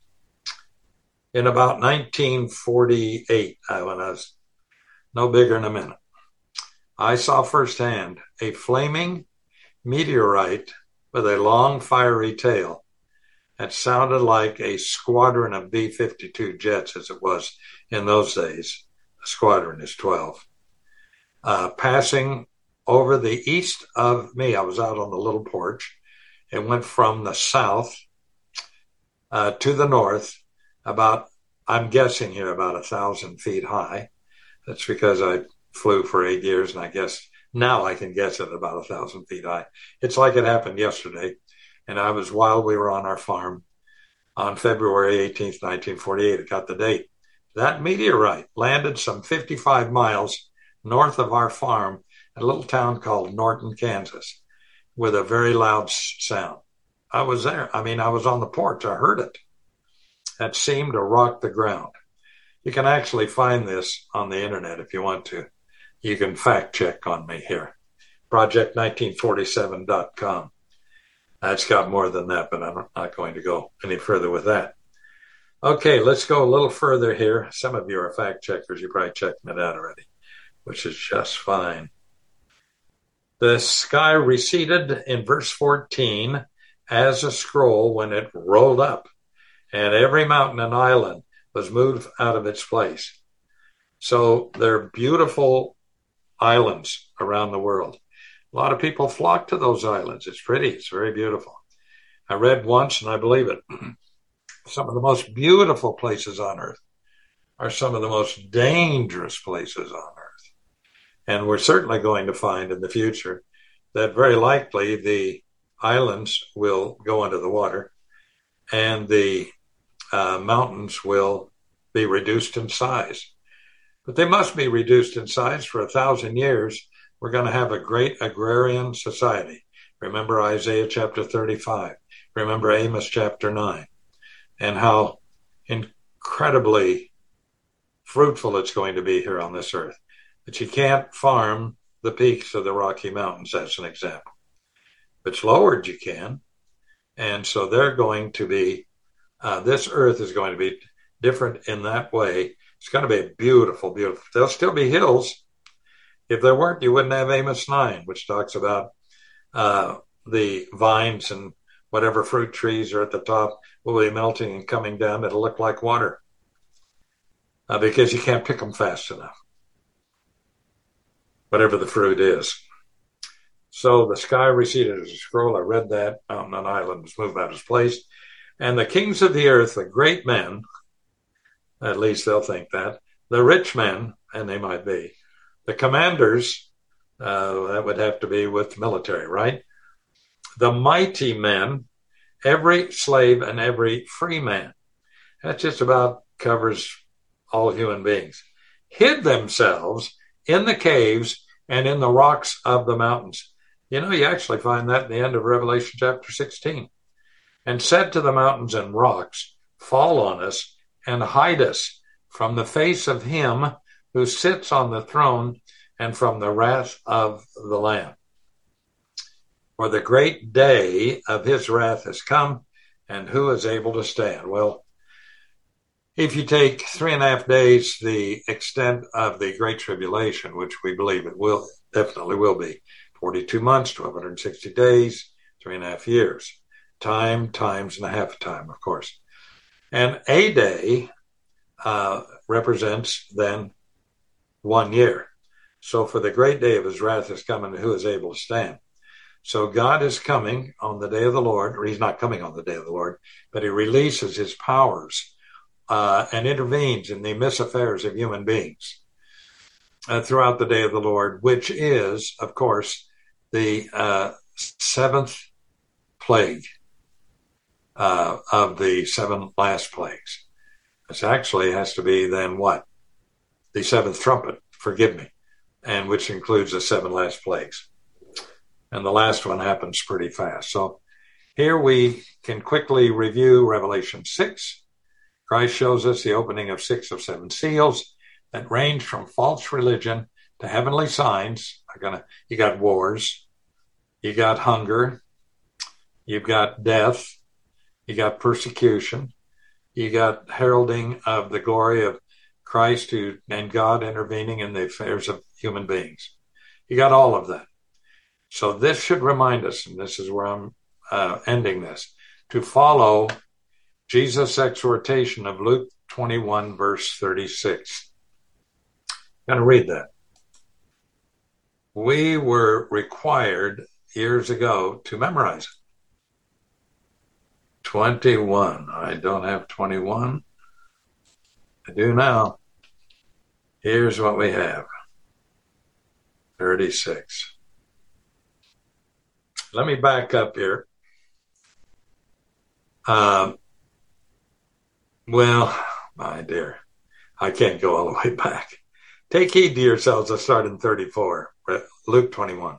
In about nineteen forty-eight, I was no bigger than a minute, I saw firsthand a flaming meteorite with a long, fiery tail that sounded like a squadron of B fifty-two jets, as it was in those days. A squadron is twelve. Uh, passing over the east of me. I was out on the little porch. It went from the south uh, to the north, about, I'm guessing here, about a thousand feet high. That's because I flew for eight years, and I guess now I can guess it about a thousand feet high. It's like it happened yesterday. And I was, while we were on our farm, on February eighteenth, nineteen forty-eight. It got the date. That meteorite landed some fifty-five miles north of our farm at a little town called Norton, Kansas, with a very loud sound. I was there. I mean, I was on the porch. I heard it. That seemed to rock the ground. You can actually find this on the internet if you want to. You can fact check on me here. project nineteen forty-seven dot com. That's got more than that, but I'm not going to go any further with that. Okay, let's go a little further here. Some of you are fact checkers. You're probably checking it out already, which is just fine. The sky receded in verse fourteen as a scroll when it rolled up, and every mountain and island was moved out of its place. So there are beautiful islands around the world. A lot of people flock to those islands. It's pretty. It's very beautiful. I read once, and I believe it, some of the most beautiful places on earth are some of the most dangerous places on earth. And we're certainly going to find in the future that very likely the islands will go under the water and the uh, mountains will be reduced in size. But they must be reduced in size. For a thousand years, we're going to have a great agrarian society. Remember Isaiah chapter thirty-five. Remember Amos chapter nine. And how incredibly fruitful it's going to be here on this earth. But you can't farm the peaks of the Rocky Mountains, as an example. If it's lowered, you can. And so they're going to be, uh, this earth is going to be different in that way. It's going to be beautiful, beautiful. There'll still be hills. If there weren't, you wouldn't have Amos nine, which talks about uh, the vines and whatever fruit trees are at the top will be melting and coming down. It'll look like water uh, because you can't pick them fast enough, whatever the fruit is. So the sky receded as a scroll. I read that. Mountain and island was moved out of its place. And the kings of the earth, the great men, at least they'll think that, the rich men, and they might be, the commanders, uh, that would have to be with the military, right? The mighty men, every slave and every free man. That just about covers all human beings. Hid themselves in the caves and in the rocks of the mountains. You know, you actually find that in the end of Revelation chapter sixteen. And said to the mountains and rocks, fall on us and hide us from the face of him who sits on the throne and from the wrath of the Lamb. For the great day of his wrath has come, and who is able to stand? Well, if you take three and a half days, the extent of the Great Tribulation, which we believe it will, definitely will be, forty-two months, twelve sixty days, three and a half years. Time, times and a half time, of course. And a day uh, represents then one year. So for the great day of his wrath is coming, who is able to stand? So God is coming on the day of the Lord, or he's not coming on the day of the Lord, but he releases his powers uh, and intervenes in the misaffairs of human beings uh, throughout the day of the Lord, which is, of course, the uh, seventh plague uh, of the seven last plagues. This actually has to be then what? The seventh trumpet, forgive me, and which includes the seven last plagues. And the last one happens pretty fast. So here we can quickly review Revelation six. Christ shows us the opening of six of seven seals that range from false religion to heavenly signs. Are gonna, you got wars, you got hunger, you've got death, you got persecution, you got heralding of the glory of Christ who, and God intervening in the affairs of human beings. You got all of that. So this should remind us, and this is where I'm uh, ending this, to follow Jesus' exhortation of Luke twenty-one, verse thirty-six. I'm going to read that. We were required years ago to memorize it. twenty-one. I don't have twenty-one. I do now. Here's what we have. thirty-six. Let me back up here. Um, Well, my dear, I can't go all the way back. Take heed to yourselves. Let's start in thirty-four, Luke twenty-one.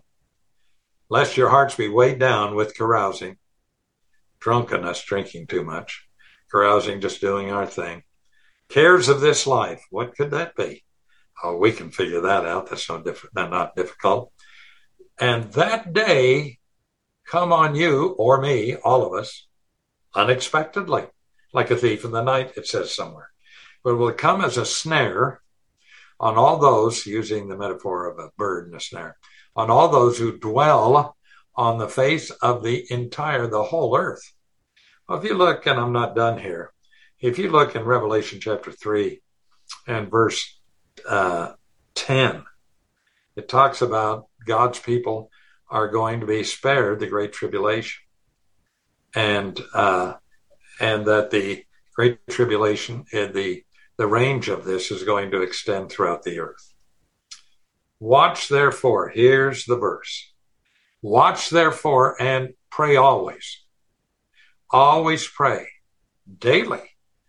Lest your hearts be weighed down with carousing, drunkenness, drinking too much, carousing, just doing our thing. Cares of this life, what could that be? Oh, we can figure that out. That's no diff- not difficult. And that day come on you or me, all of us, unexpectedly, like a thief in the night, it says somewhere. But will it come as a snare on all those, using the metaphor of a bird and a snare, on all those who dwell on the face of the entire, the whole earth. Well, if you look, and I'm not done here, if you look in Revelation chapter three and verse uh, ten, it talks about God's people are going to be spared the great tribulation, and uh, and that the great tribulation, the the range of this is going to extend throughout the earth. Watch therefore, here's the verse. Watch therefore and pray always. Always pray daily.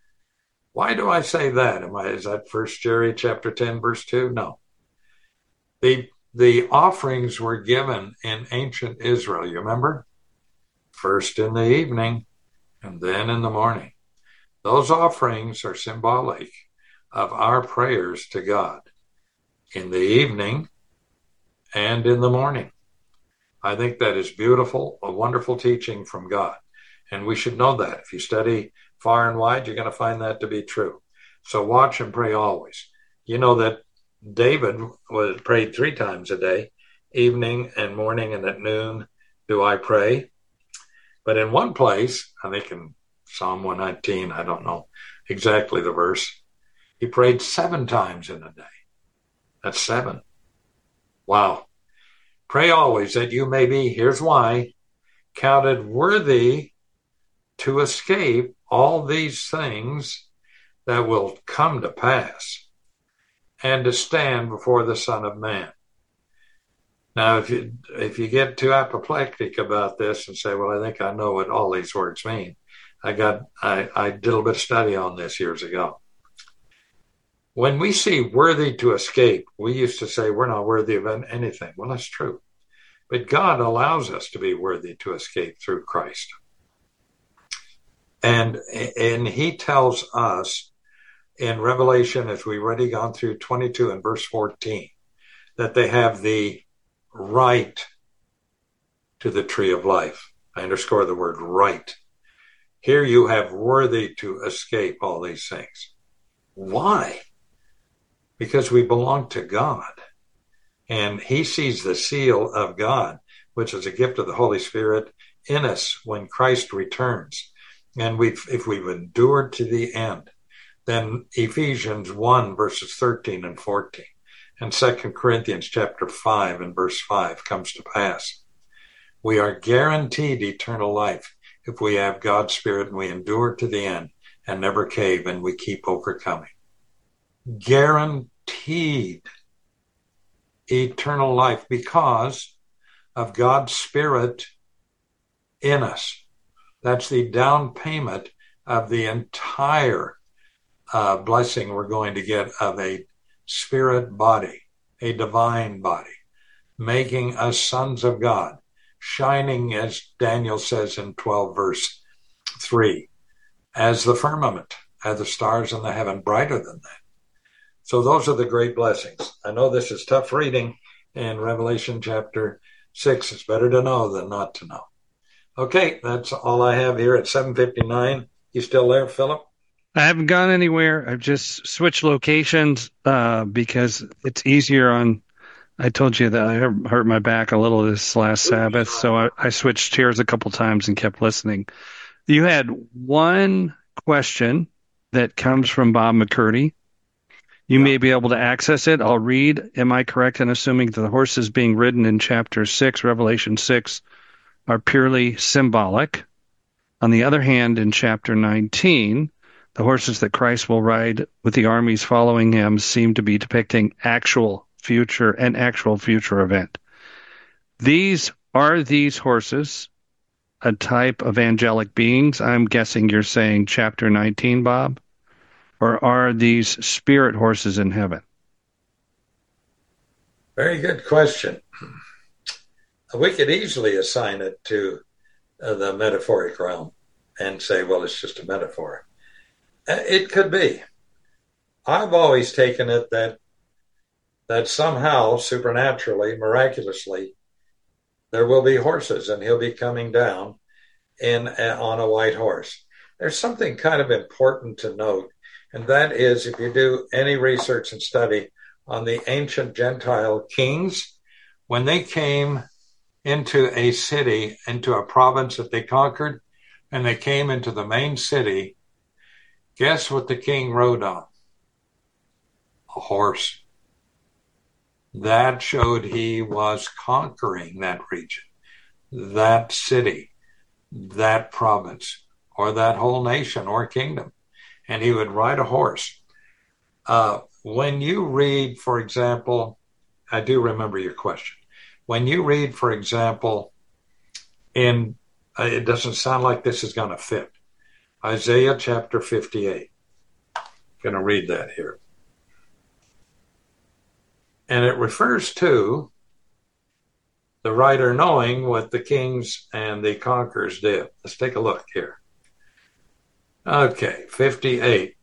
Why do I say that? Am I, is that First Jerry chapter ten, verse two? No. The, the offerings were given in ancient Israel, you remember? First in the evening and then in the morning. Those offerings are symbolic of our prayers to God in the evening and in the morning. I think that is beautiful, a wonderful teaching from God. And we should know that. If you study far and wide, you're going to find that to be true. So watch and pray always. You know that David was prayed three times a day, evening and morning and at noon do I pray. But in one place, I think in Psalm one nineteen, I don't know exactly the verse, he prayed seven times in a day. That's seven. Wow. Pray always that you may be, here's why, counted worthy to escape all these things that will come to pass and to stand before the Son of Man. Now, if you if you get too apoplectic about this and say, well, I think I know what all these words mean, I got I, I did a little bit of study on this years ago. When we see worthy to escape, we used to say we're not worthy of anything. Well, that's true. But God allows us to be worthy to escape through Christ. And, and he tells us in Revelation, as we've already gone through twenty-two and verse fourteen, that they have the right to the tree of life. I underscore the word right. Here you have worthy to escape all these things. Why? Because we belong to God. And he sees the seal of God, which is a gift of the Holy Spirit in us when Christ returns. And we've, if we've endured to the end, then Ephesians one, verses thirteen and fourteen, and Second Corinthians chapter five and verse five comes to pass. We are guaranteed eternal life if we have God's Spirit and we endure to the end and never cave and we keep overcoming. Guaranteed eternal life because of God's Spirit in us. That's the down payment of the entire uh, blessing we're going to get of a spirit body, a divine body, making us sons of God, shining, as Daniel says in twelve verse three, as the firmament, as the stars in the heaven, brighter than that. So those are the great blessings. I know this is tough reading in Revelation chapter six. It's better to know than not to know. Okay, that's all I have here at seven fifty-nine. You still there, Philip? I haven't gone anywhere. I've just switched locations uh, because it's easier on. I told you that I hurt my back a little this last Sabbath, so I, I switched chairs a couple times and kept listening. You had one question that comes from Bob McCurdy. You yeah. may be able to access it. I'll read. Am I correct in assuming that the horses being ridden in chapter six, Revelation six, are purely symbolic? On the other hand, in chapter nineteen, the horses that Christ will ride with the armies following him seem to be depicting actual future, an actual future event. These are these horses a type of angelic beings? I'm guessing you're saying chapter nineteen, Bob? or are these spirit horses in heaven? Very good question. We could easily assign it to uh, the metaphoric realm and say, well, it's just a metaphor. Uh, it could be. I've always taken it that that somehow, supernaturally, miraculously, there will be horses, and he'll be coming down in uh, on a white horse. There's something kind of important to note, and that is, if you do any research and study on the ancient Gentile kings, when they came into a city, into a province that they conquered, and they came into the main city, guess what the king rode on? A horse. That showed he was conquering that region, that city, that province, or that whole nation or kingdom. And he would ride a horse. Uh, when you read, for example, I do remember your question. When you read, for example, in, uh, it doesn't sound like this is going to fit, Isaiah chapter fifty-eight. I'm going to read that here. And it refers to the writer knowing what the kings and the conquerors did. Let's take a look here. Okay, fifty-eight.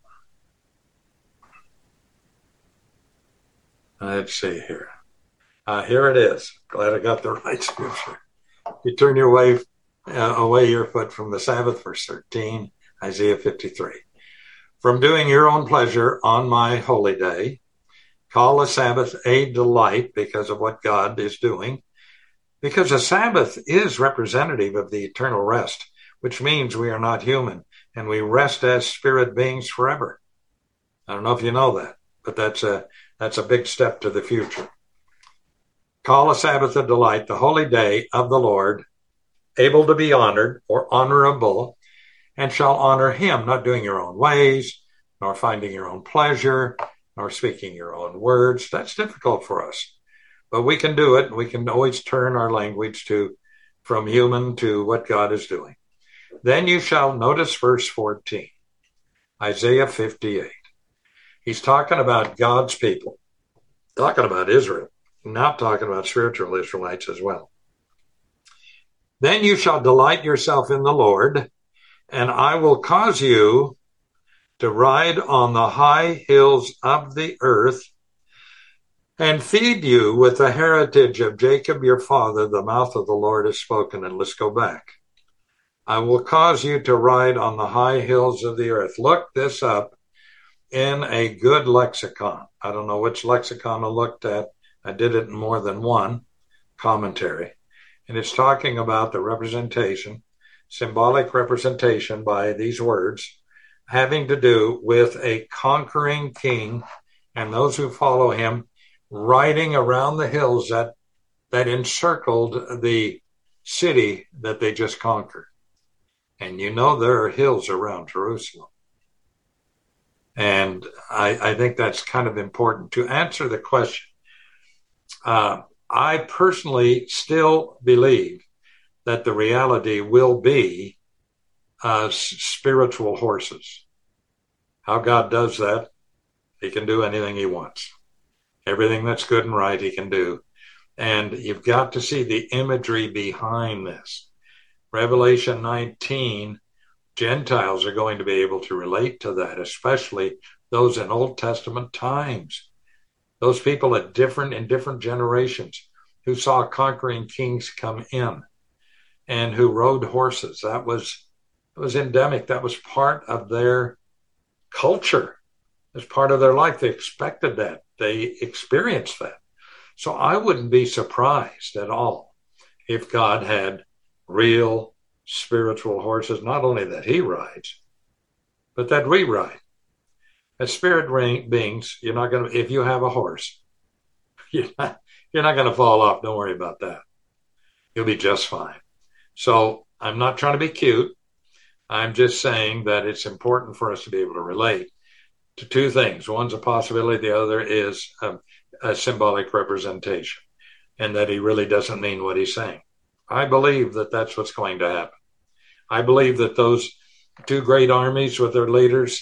Let's see here. Uh, here it is. Glad I got the right scripture. You turn your way uh, away your foot from the Sabbath, verse thirteen, Isaiah fifty-three. From doing your own pleasure on my holy day, call the Sabbath a delight because of what God is doing. Because the Sabbath is representative of the eternal rest, which means we are not human, and we rest as spirit beings forever. I don't know if you know that, but that's a that's a big step to the future. Call the Sabbath a delight, the holy day of the Lord, able to be honored or honorable, and shall honor him, not doing your own ways, nor finding your own pleasure, nor speaking your own words. That's difficult for us, but we can do it. We can always turn our language to from human to what God is doing. Then you shall notice verse fourteen, Isaiah fifty-eight. He's talking about God's people, talking about Israel, not talking about spiritual Israelites as well. Then you shall delight yourself in the Lord, and I will cause you to ride on the high hills of the earth and feed you with the heritage of Jacob your father. The mouth of the Lord has spoken. And let's go back. I will cause you to ride on the high hills of the earth. Look this up in a good lexicon. I don't know which lexicon I looked at. I did it in more than one commentary. And it's talking about the representation, symbolic representation by these words, having to do with a conquering king and those who follow him riding around the hills that that encircled the city that they just conquered. And you know there are hills around Jerusalem. And I, I think that's kind of important. To answer the question, uh, I personally still believe that the reality will be uh, spiritual horses. How God does that, he can do anything he wants. Everything that's good and right, he can do. And you've got to see the imagery behind this. Revelation nineteen, Gentiles are going to be able to relate to that, especially those in Old Testament times. Those people at different in different generations who saw conquering kings come in and who rode horses. That was it was endemic. That was part of their culture. It was part of their life. They expected that. They experienced that. So I wouldn't be surprised at all if God had real spiritual horses, not only that he rides, but that we ride. As spirit beings, you're not going to, if you have a horse, you're not, you're not going to fall off. Don't worry about that. You'll be just fine. So I'm not trying to be cute. I'm just saying that it's important for us to be able to relate to two things. One's a possibility. The other is a, a symbolic representation, and that he really doesn't mean what he's saying. I believe that that's what's going to happen. I believe that those two great armies with their leaders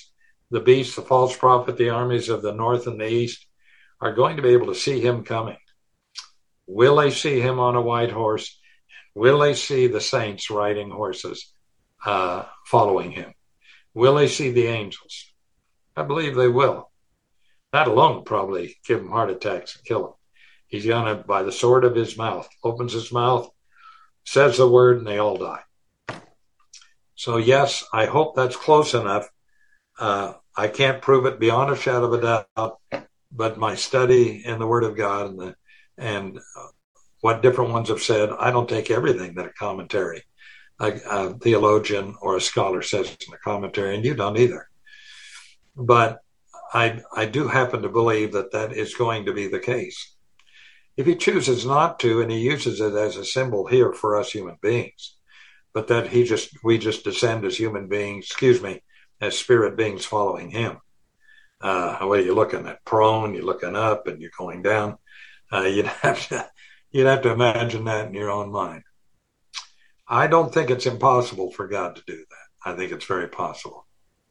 the beast, the false prophet, the armies of the north and the east are going to be able to see him coming. Will they see him on a white horse? Will they see the saints riding horses uh, following him? Will they see the angels? I believe they will. That alone will probably give them heart attacks and kill them. He's going to, by the sword of his mouth, opens his mouth, says the word, and they all die. So, yes, I hope that's close enough. Uh, I can't prove it beyond a shadow of a doubt, but my study in the Word of God and the, and uh, what different ones have said, I don't take everything that a commentary, a, a theologian or a scholar says in a commentary, and you don't either. But I, I do happen to believe that that is going to be the case. If he chooses not to, and he uses it as a symbol here for us human beings, but that he just we just descend as human beings, excuse me, as spirit beings following him. Uh, what are you looking at? Prone, you're looking up, and you're going down. Uh, you'd have to you'd have to imagine that in your own mind. I don't think it's impossible for God to do that. I think it's very possible.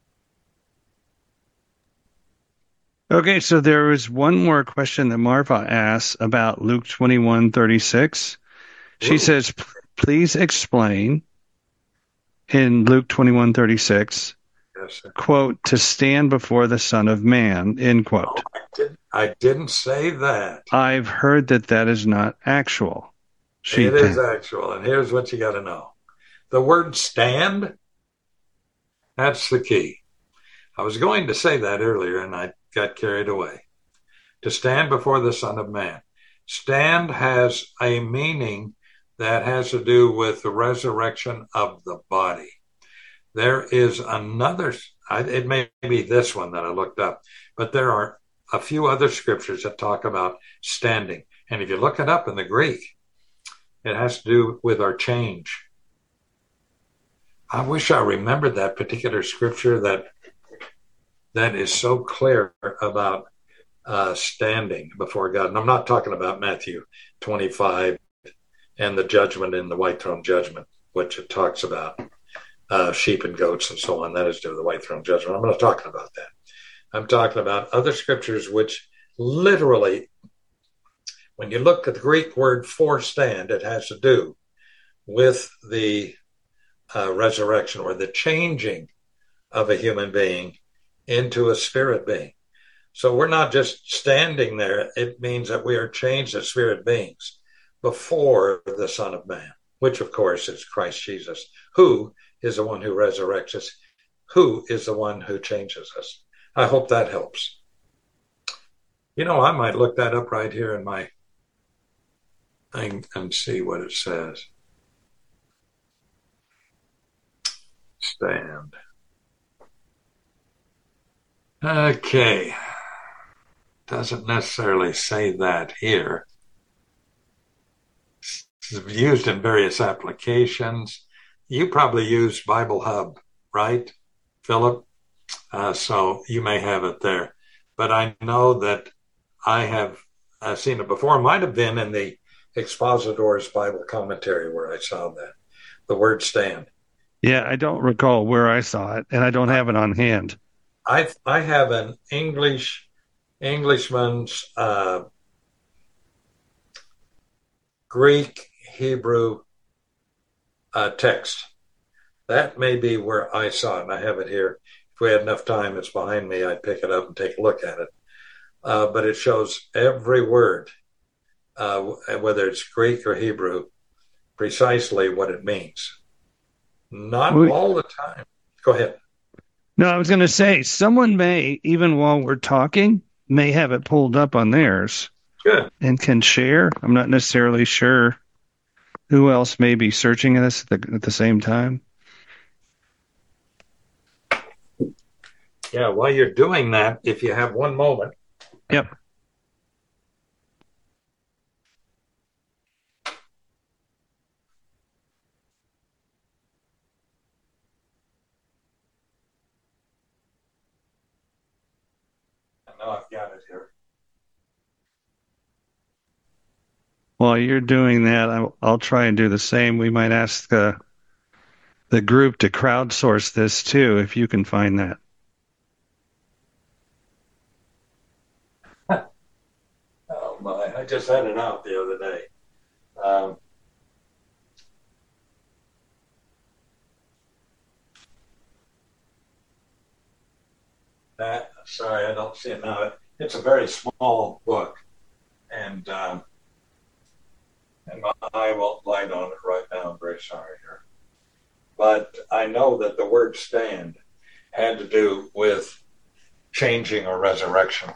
Okay, so there was one more question that Marva asked about Luke twenty-one thirty-six. She Ooh. says, please explain in Luke twenty-one thirty-six, Yes, sir. quote, to stand before the Son of Man, end quote. Oh, I, didn't, I didn't say that. I've heard that that is not actual. She it is actual, and here's what you got to know. The word stand, that's the key. I was going to say that earlier, and I got carried away. To stand before the Son of Man. Stand has a meaning that has to do with the resurrection of the body. There is another, it may be this one that I looked up, but there are a few other scriptures that talk about standing. And if you look it up in the Greek, it has to do with our change. I wish I remembered that particular scripture that that is so clear about uh, standing before God. And I'm not talking about Matthew twenty-five and the judgment in the white throne judgment, which it talks about uh, sheep and goats and so on. That is to do with the white throne judgment. I'm not talking about that. I'm talking about other scriptures which literally, when you look at the Greek word for stand, it has to do with the uh, resurrection or the changing of a human being into a spirit being. So we're not just standing there. It means that we are changed as spirit beings before the Son of Man, which of course is Christ Jesus, who is the one who resurrects us, who is the one who changes us. I hope that helps. You know, I might look that up right here in my thing and see what it says. Stand. Okay. Doesn't necessarily say that here. It's used in various applications. You probably use Bible Hub, right, Philip? Uh, so you may have it there. But I know that I have uh, seen it before. It might have been in the Expositor's Bible Commentary where I saw that, the word stand. Yeah, I don't recall where I saw it, and I don't have it on hand. I I have an English Englishman's uh, Greek Hebrew uh, text. That may be where I saw it, and I have it here. If we had enough time, it's behind me. I'd pick it up and take a look at it. Uh, but it shows every word, uh, whether it's Greek or Hebrew, precisely what it means. Not we, all the time. Go ahead. No, I was going to say, someone may, even while we're talking, may have it pulled up on theirs. Good. And can share. I'm not necessarily sure who else may be searching this at the, at the same time. Yeah, while you're doing that, if you have one moment. Yep. Now I've got it here. While you're doing that, I'll, I'll try and do the same. We might ask the, the group to crowdsource this too, if you can find that. Oh my! I just had it out the other day. Um, that sorry, I don't see it now. It's a very small book, and um, and my eye won't light on it right now. I'm very sorry here, but I know that the word "stand" had to do with changing or resurrection.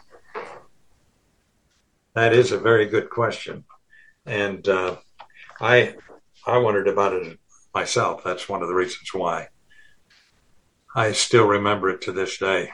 That is a very good question, and uh, I I wondered about it myself. That's one of the reasons why I still remember it to this day.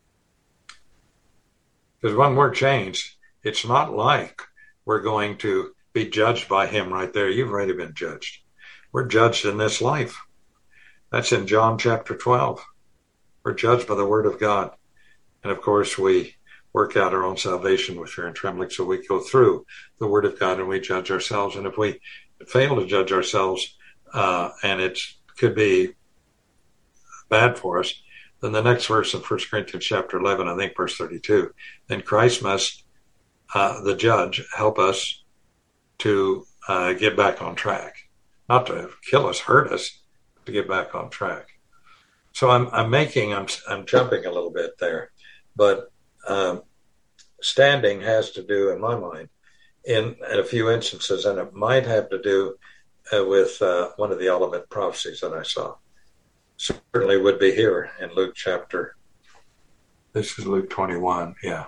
Because when we're changed, it's not like we're going to be judged by him right there. You've already been judged. We're judged in this life. That's in John chapter twelve. We're judged by the word of God. And of course, we work out our own salvation with fear and trembling. So we go through the word of God and we judge ourselves. And if we fail to judge ourselves, uh, and it could be bad for us, then the next verse in First Corinthians chapter eleven, I think verse thirty-two, then Christ must, uh, the judge, help us to uh, get back on track. Not to kill us, hurt us, to get back on track. So I'm, I'm making, I'm, I'm jumping a little bit there, but um, standing has to do, in my mind, in, in a few instances, and it might have to do uh, with uh, one of the Olivet prophecies that I saw. Certainly would be here in Luke chapter, this is Luke twenty-one, yeah.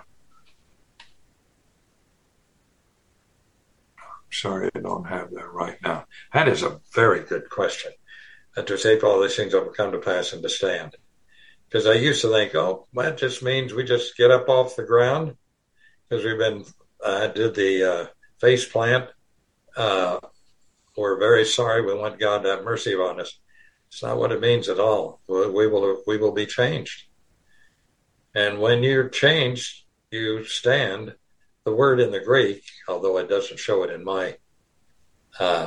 Sorry, I don't have that right now. That is a very good question. And to say all these things will come to pass and to stand. Because I used to think, oh, well, that just means we just get up off the ground because we've been, I uh, did the uh, face plant. Uh, we're very sorry. We want God to have mercy on us. It's not what it means at all. We will, we will be changed. And when you're changed, you stand. The word in the Greek, although it doesn't show it in my uh,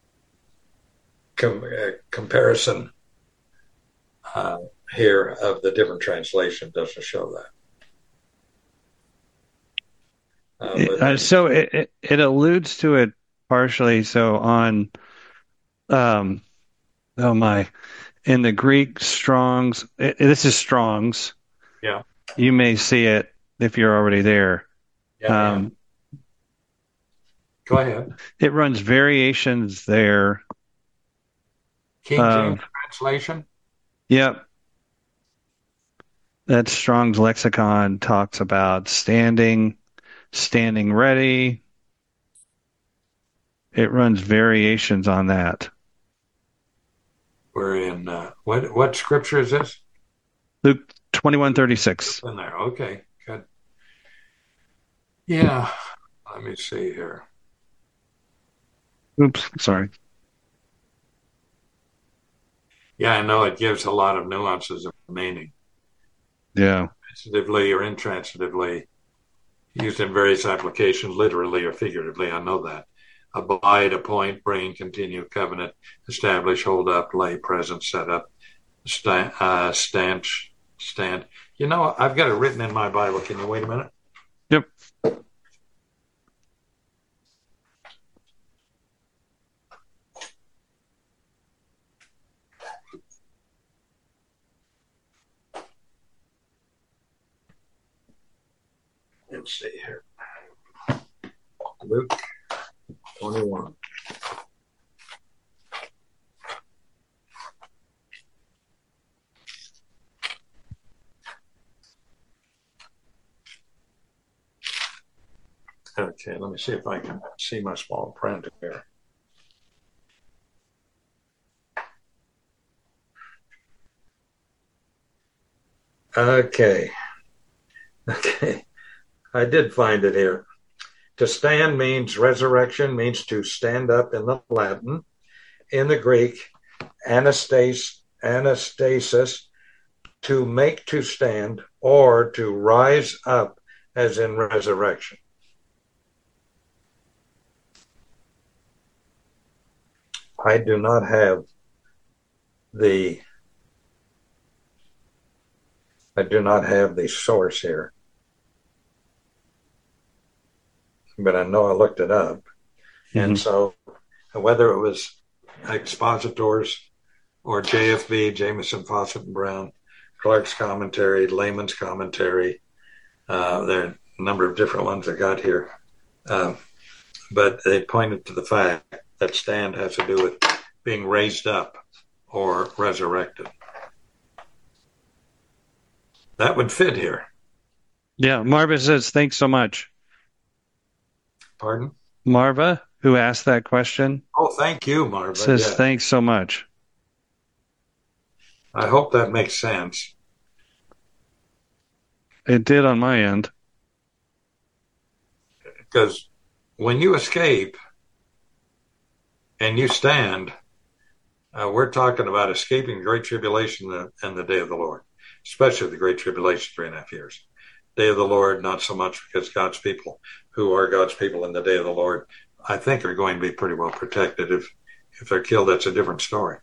com- uh, comparison uh, here of the different translation, doesn't show that. Uh, but, Uh, so it, it it alludes to it partially. So on, um, oh my, in the Greek Strong's, it, this is Strong's. yeah. You may see it if you're already there. Yeah, Um, yeah. Go ahead. It runs variations there. King James Uh, translation? Yep. That Strong's lexicon talks about standing, standing ready. It runs variations on that. We're in, uh, what, what scripture is this? Luke twenty-one thirty-six. In there, okay, good. Yeah, let me see here. Oops, sorry. Yeah, I know it gives a lot of nuances of meaning. Yeah. Transitively or intransitively, used in various applications, literally or figuratively, I know that. Abide, appoint, bring, continue, covenant, establish, hold up, lay, present, set up, stand, uh, stand, stand. You know, I've got it written in my Bible. Can you wait a minute? Yep. Let's see here. Luke twenty-one. Okay, let me see if I can see my small print here. Okay. Okay. I did find it here. To stand means resurrection, means to stand up in the Latin. In the Greek, anastas, anastasis, to make to stand, or to rise up, as in resurrection. I do not have the I do not have the source here. but I know I looked it up. Mm-hmm. And so whether it was expositors or J F B, Jameson, Fawcett, and Brown, Clark's commentary, Layman's commentary, uh, there are a number of different ones I got here. Uh, but they pointed to the fact that stand has to do with being raised up or resurrected. That would fit here. Yeah, Marva says, thanks so much. Pardon? Marva, who asked that question. Oh, thank you, Marva. Says, yeah. Thanks so much. I hope that makes sense. It did on my end. Because when you escape and you stand, uh, we're talking about escaping the Great Tribulation and the, and the Day of the Lord, especially the Great Tribulation, three and a half years. Day of the Lord, not so much, because God's people who are God's people in the Day of the Lord, I think, are going to be pretty well protected. If, if they're killed, that's a different story.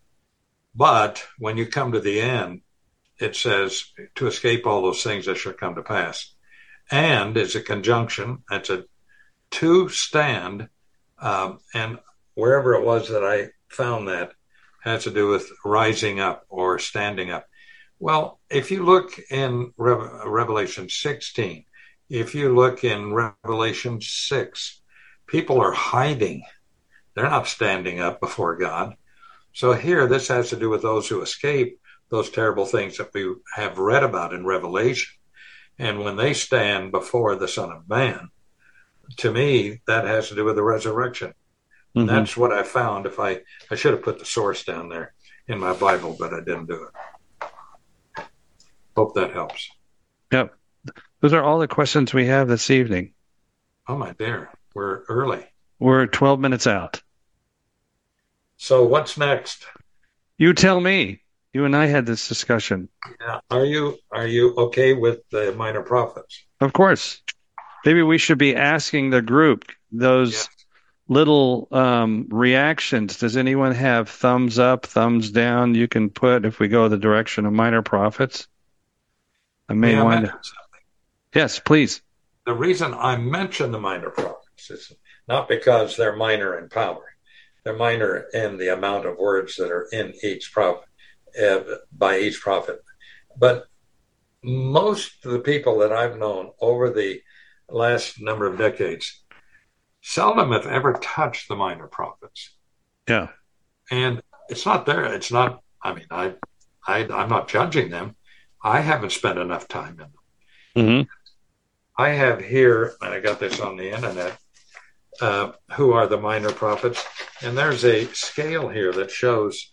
But when you come to the end, it says to escape all those things that shall come to pass. And it's a conjunction. It's a to stand. Um, and wherever it was that I found that has to do with rising up or standing up. Well, if you look in Re- Revelation sixteen, if you look in Revelation six, people are hiding. They're not standing up before God. So here, this has to do with those who escape those terrible things that we have read about in Revelation. And when they stand before the Son of Man, to me, that has to do with the resurrection. Mm-hmm. That's what I found. If I, I should have put the source down there in my Bible, but I didn't do it. Hope that helps. Yep. Those are all the questions we have this evening. Oh, my dear. We're early. We're twelve minutes out. So what's next? You tell me. You and I had this discussion. Yeah. Are you are you okay with the minor prophets? Of course. Maybe we should be asking the group those yes. little um, reactions. Does anyone have thumbs up, thumbs down you can put if we go the direction of minor prophets? I may yeah, want to. Yes, please. The reason I mention the minor prophets is not because they're minor in power. They're minor in the amount of words that are in each prophet, uh, by each prophet. But most of the people that I've known over the last number of decades seldom have ever touched the minor prophets. Yeah. And it's not there. It's not, I mean, I, I, I'm not judging them. I haven't spent enough time in them. Mm-hmm. I have here, and I got this on the internet, uh, who are the minor prophets. And there's a scale here that shows,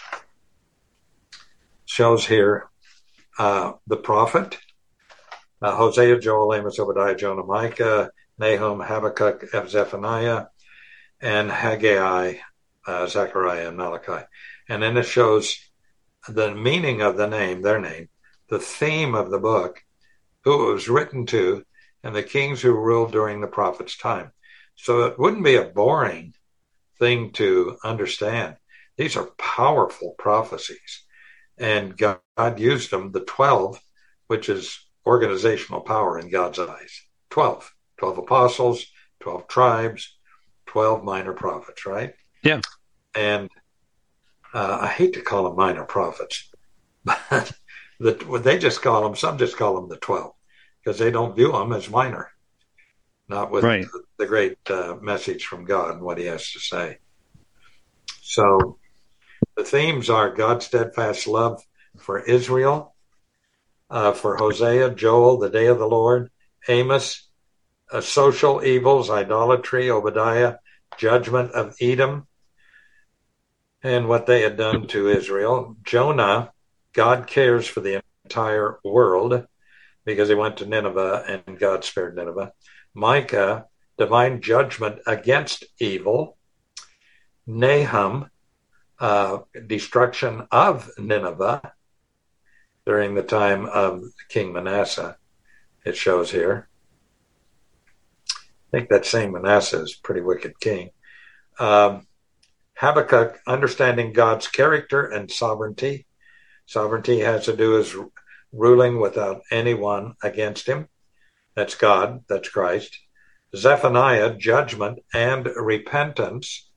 shows here uh, the prophet, uh, Hosea, Joel, Amos, Obadiah, Jonah, Micah, Nahum, Habakkuk, Zephaniah, and Haggai, uh, Zechariah, and Malachi. And then it shows the meaning of the name, their name, the theme of the book, who it was written to, and the kings who ruled during the prophet's time. So it wouldn't be a boring thing to understand. These are powerful prophecies, and God used them, the twelve, which is organizational power in God's eyes. Twelve. Twelve apostles, twelve tribes, twelve minor prophets, right? Yeah. And uh, I hate to call them minor prophets, but the, they just call them, some just call them the twelve, because they don't view them as minor, not with right. the, the great uh, message from God and what he has to say. So the themes are God's steadfast love for Israel, uh, for Hosea, Joel, the day of the Lord, Amos, uh, social evils, idolatry, Obadiah, judgment of Edom, and what they had done to Israel. Jonah, God cares for the entire world because he went to Nineveh and God spared Nineveh. Micah, divine judgment against evil. Nahum, uh, destruction of Nineveh during the time of King Manasseh, it shows here. I think that same Manasseh is a pretty wicked king. Um, Habakkuk, understanding God's character and sovereignty. Sovereignty has to do with ruling without anyone against him. That's God, that's Christ. Zephaniah, judgment and repentance.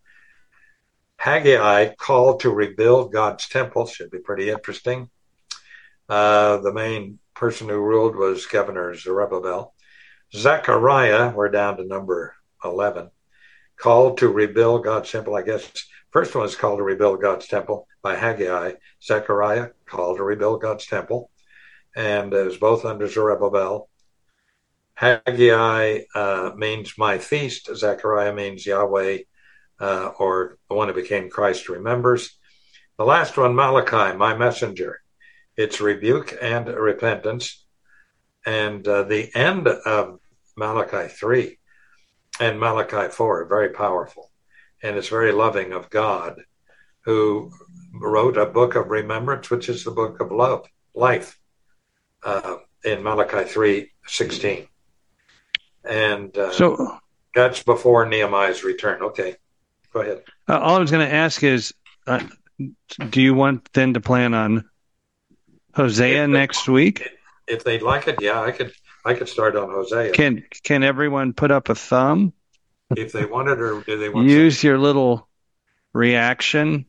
Haggai, called to rebuild God's temple. Should be pretty interesting. Uh, the main person who ruled was Governor Zerubbabel. Zechariah, we're down to number eleven, called to rebuild God's temple. I guess first one is called to rebuild God's temple by Haggai. Zechariah, called to rebuild God's temple. And it was both under Zerubbabel. Haggai uh, means my feast. Zechariah means Yahweh, uh, or the one who became Christ remembers. The last one, Malachi, my messenger. It's rebuke and repentance. And uh, the end of Malachi three and Malachi four are very powerful. And it's very loving of God, who wrote a book of remembrance, which is the book of love, life, uh, in Malachi three sixteen. And uh, so that's before Nehemiah's return. Okay, go ahead. Uh, all I was going to ask is, uh, do you want then to plan on Hosea if next they, week? If they'd like it, yeah, I could. I could start on Hosea. Can Can everyone put up a thumb? If they want it, or do they want use something? Your little reaction?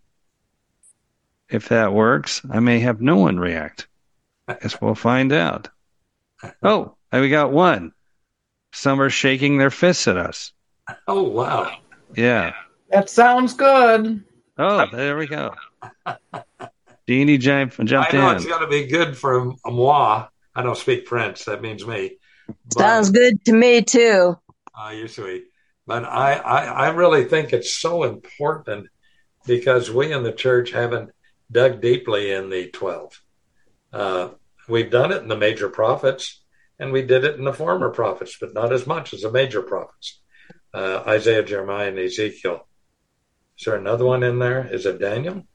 If that works, I may have no one react. I guess we'll find out. Oh, we got one. Some are shaking their fists at us. Oh, wow. Yeah. That sounds good. Oh, there we go. Jeannie jumped, jumped I know in. It's got to be good for moi. I don't speak French. That means me. But, sounds good to me, too. Oh, you're sweet. But I, I, I really think it's so important because we in the church haven't dug deeply in the twelve. Uh, we've done it in the major prophets, and we did it in the former prophets, but not as much as the major prophets. Uh, Isaiah, Jeremiah, and Ezekiel. Is there another one in there? Is it Daniel?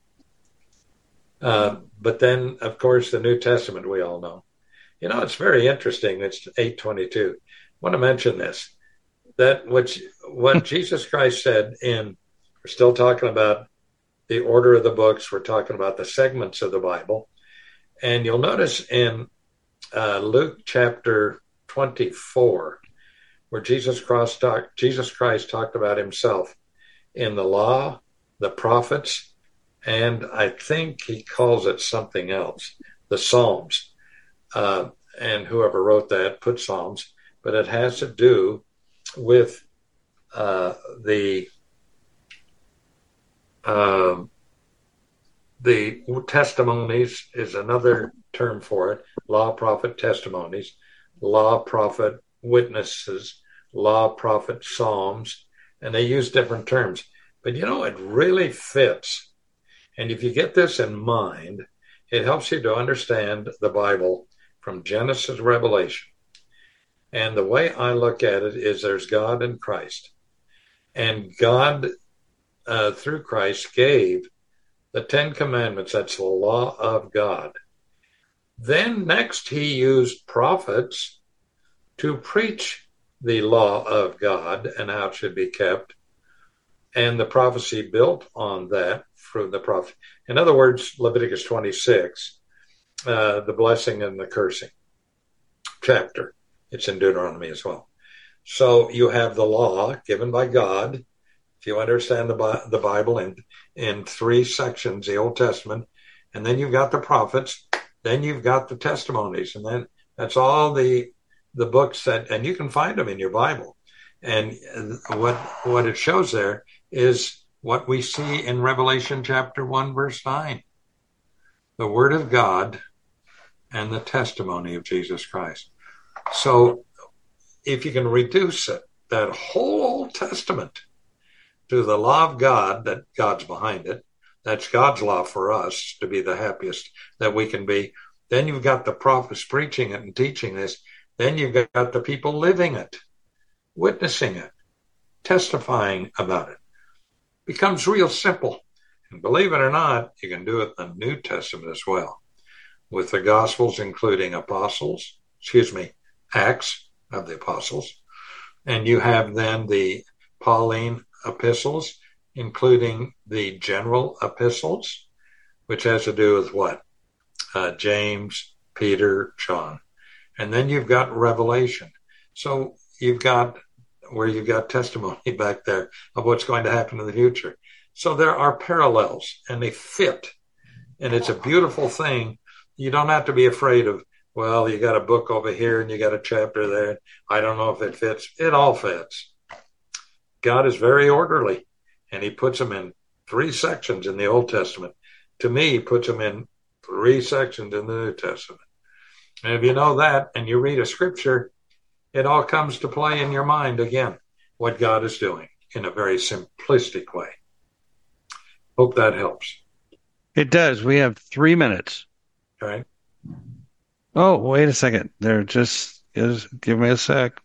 Uh, but then, of course, the New Testament we all know. You know, it's very interesting. It's eight twenty-two. I want to mention this, that which what Jesus Christ said in, we're still talking about the order of the books. We're talking about the segments of the Bible. And you'll notice in uh, Luke chapter twenty-four, where Jesus Christ, talk, Jesus Christ talked about himself in the law, the prophets, and I think he calls it something else, the Psalms. Uh, and whoever wrote that put Psalms, but it has to do with uh, the uh, the testimonies is another term for it. Law, prophet, testimonies. Law, prophet, witnesses. Law, prophet, psalms. And they use different terms. But, you know, it really fits. And if you get this in mind, it helps you to understand the Bible from Genesis to Revelation. And the way I look at it is there's God and Christ. And God, uh, through Christ, gave the Ten Commandments. That's the law of God. Then next, he used prophets to preach the law of God and how it should be kept. And the prophecy built on that through the prophet. In other words, Leviticus twenty-six, uh, the blessing and the cursing chapter. It's in Deuteronomy as well. So you have the law given by God. If you understand the, the Bible in, in three sections, the Old Testament, and then you've got the prophets, then you've got the testimonies, and then that's all the the books that, and you can find them in your Bible. And what what it shows there is what we see in Revelation chapter one, verse nine. The Word of God and the testimony of Jesus Christ. So if you can reduce it, that whole Old Testament to the law of God, that God's behind it, that's God's law for us to be the happiest that we can be. Then you've got the prophets preaching it and teaching this. Then you've got the people living it, witnessing it, testifying about it. It becomes real simple. And believe it or not, you can do it in the New Testament as well, with the Gospels including apostles, excuse me, Acts of the Apostles. And you have then the Pauline epistles, including the general epistles, which has to do with what? Uh, James, Peter, John. And then you've got Revelation. So you've got where you got testimony back there of what's going to happen in the future. So there are parallels, and they fit. And it's a beautiful thing. You don't have to be afraid of, well, you got a book over here and you got a chapter there. I don't know if it fits. It all fits. God is very orderly, and he puts them in three sections in the Old Testament. To me, he puts them in three sections in the New Testament. And if you know that and you read a scripture, it all comes to play in your mind again, what God is doing in a very simplistic way. Hope that helps. It does. We have three minutes. All right. Oh, wait a second. There, just, just give me a sec.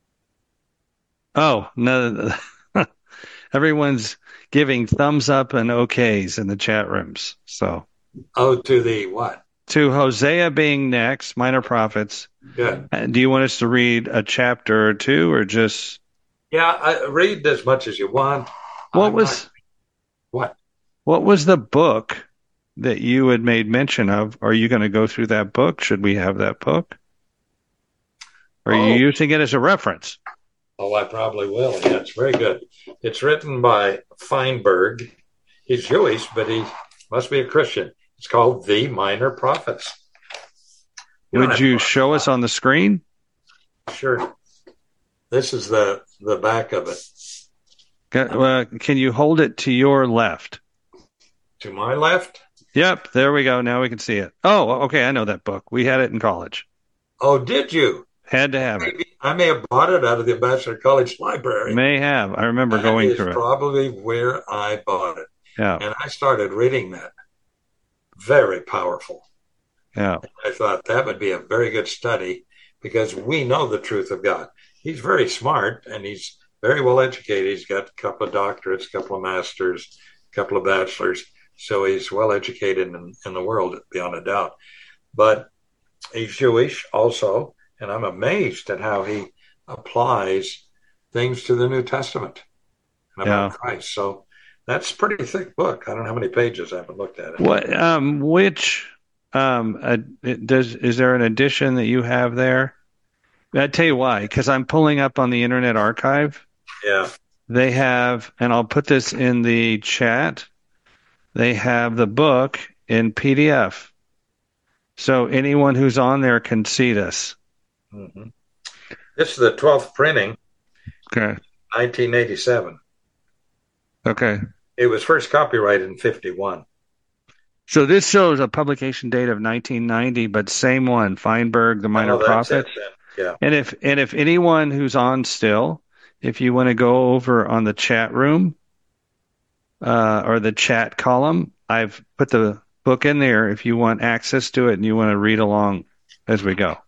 Oh, no. Everyone's giving thumbs up and okays in the chat rooms. So. Oh, to the what? To Hosea being next, Minor Prophets. Good. Do you want us to read a chapter or two, or just? Yeah, I, read as much as you want. What I'm was? not... What? What was the book that you had made mention of? Are you going to go through that book? Should we have that book? Are oh. you using it as a reference? Oh, I probably will. Yeah, it's very good. It's written by Feinberg. He's Jewish, but he must be a Christian. It's called The Minor Prophets. You Would you show us on the screen? Sure. This is the, the back of it. Can, uh, can you hold it to your left? To my left? Yep, there we go. Now we can see it. Oh, okay, I know that book. We had it in college. Oh, did you? Had to have Maybe, it. I may have bought it out of the Ambassador College Library. May have. I remember that going is through it. Probably where I bought it. Yeah. And I started reading that. Very powerful. Yeah. I thought that would be a very good study because we know the truth of God. He's very smart and he's very well educated. He's got a couple of doctorates, a couple of masters, a couple of bachelors. So he's well educated in, in the world, beyond a doubt. But he's Jewish also, and I'm amazed at how he applies things to the New Testament and about Yeah. Christ. So that's a pretty thick book. I don't know how many pages. I haven't looked at it. What? Um. Which? Um. Uh, does is there an edition that you have there? I tell you why. Because I'm pulling up on the Internet Archive. Yeah. They have, and I'll put this in the chat. They have the book in P D F, so anyone who's on there can see this. Mm-hmm. This is the twelfth printing. Okay. nineteen eighty-seven. Okay. It was first copyrighted in fifty-one. So this shows a publication date of nineteen ninety, but same one, Feinberg, The Minor Oh, that's Prophets. it then. Yeah. And if and if anyone who's on still, if you want to go over on the chat room uh, or the chat column, I've put the book in there if you want access to it and you want to read along as we go.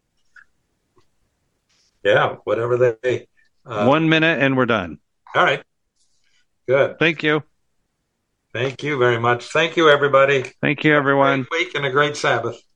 Yeah, whatever they... Uh, One minute and we're done. All right. Good. Thank you. Thank you very much. Thank you, everybody. Thank you, everyone. Great week and a great Sabbath.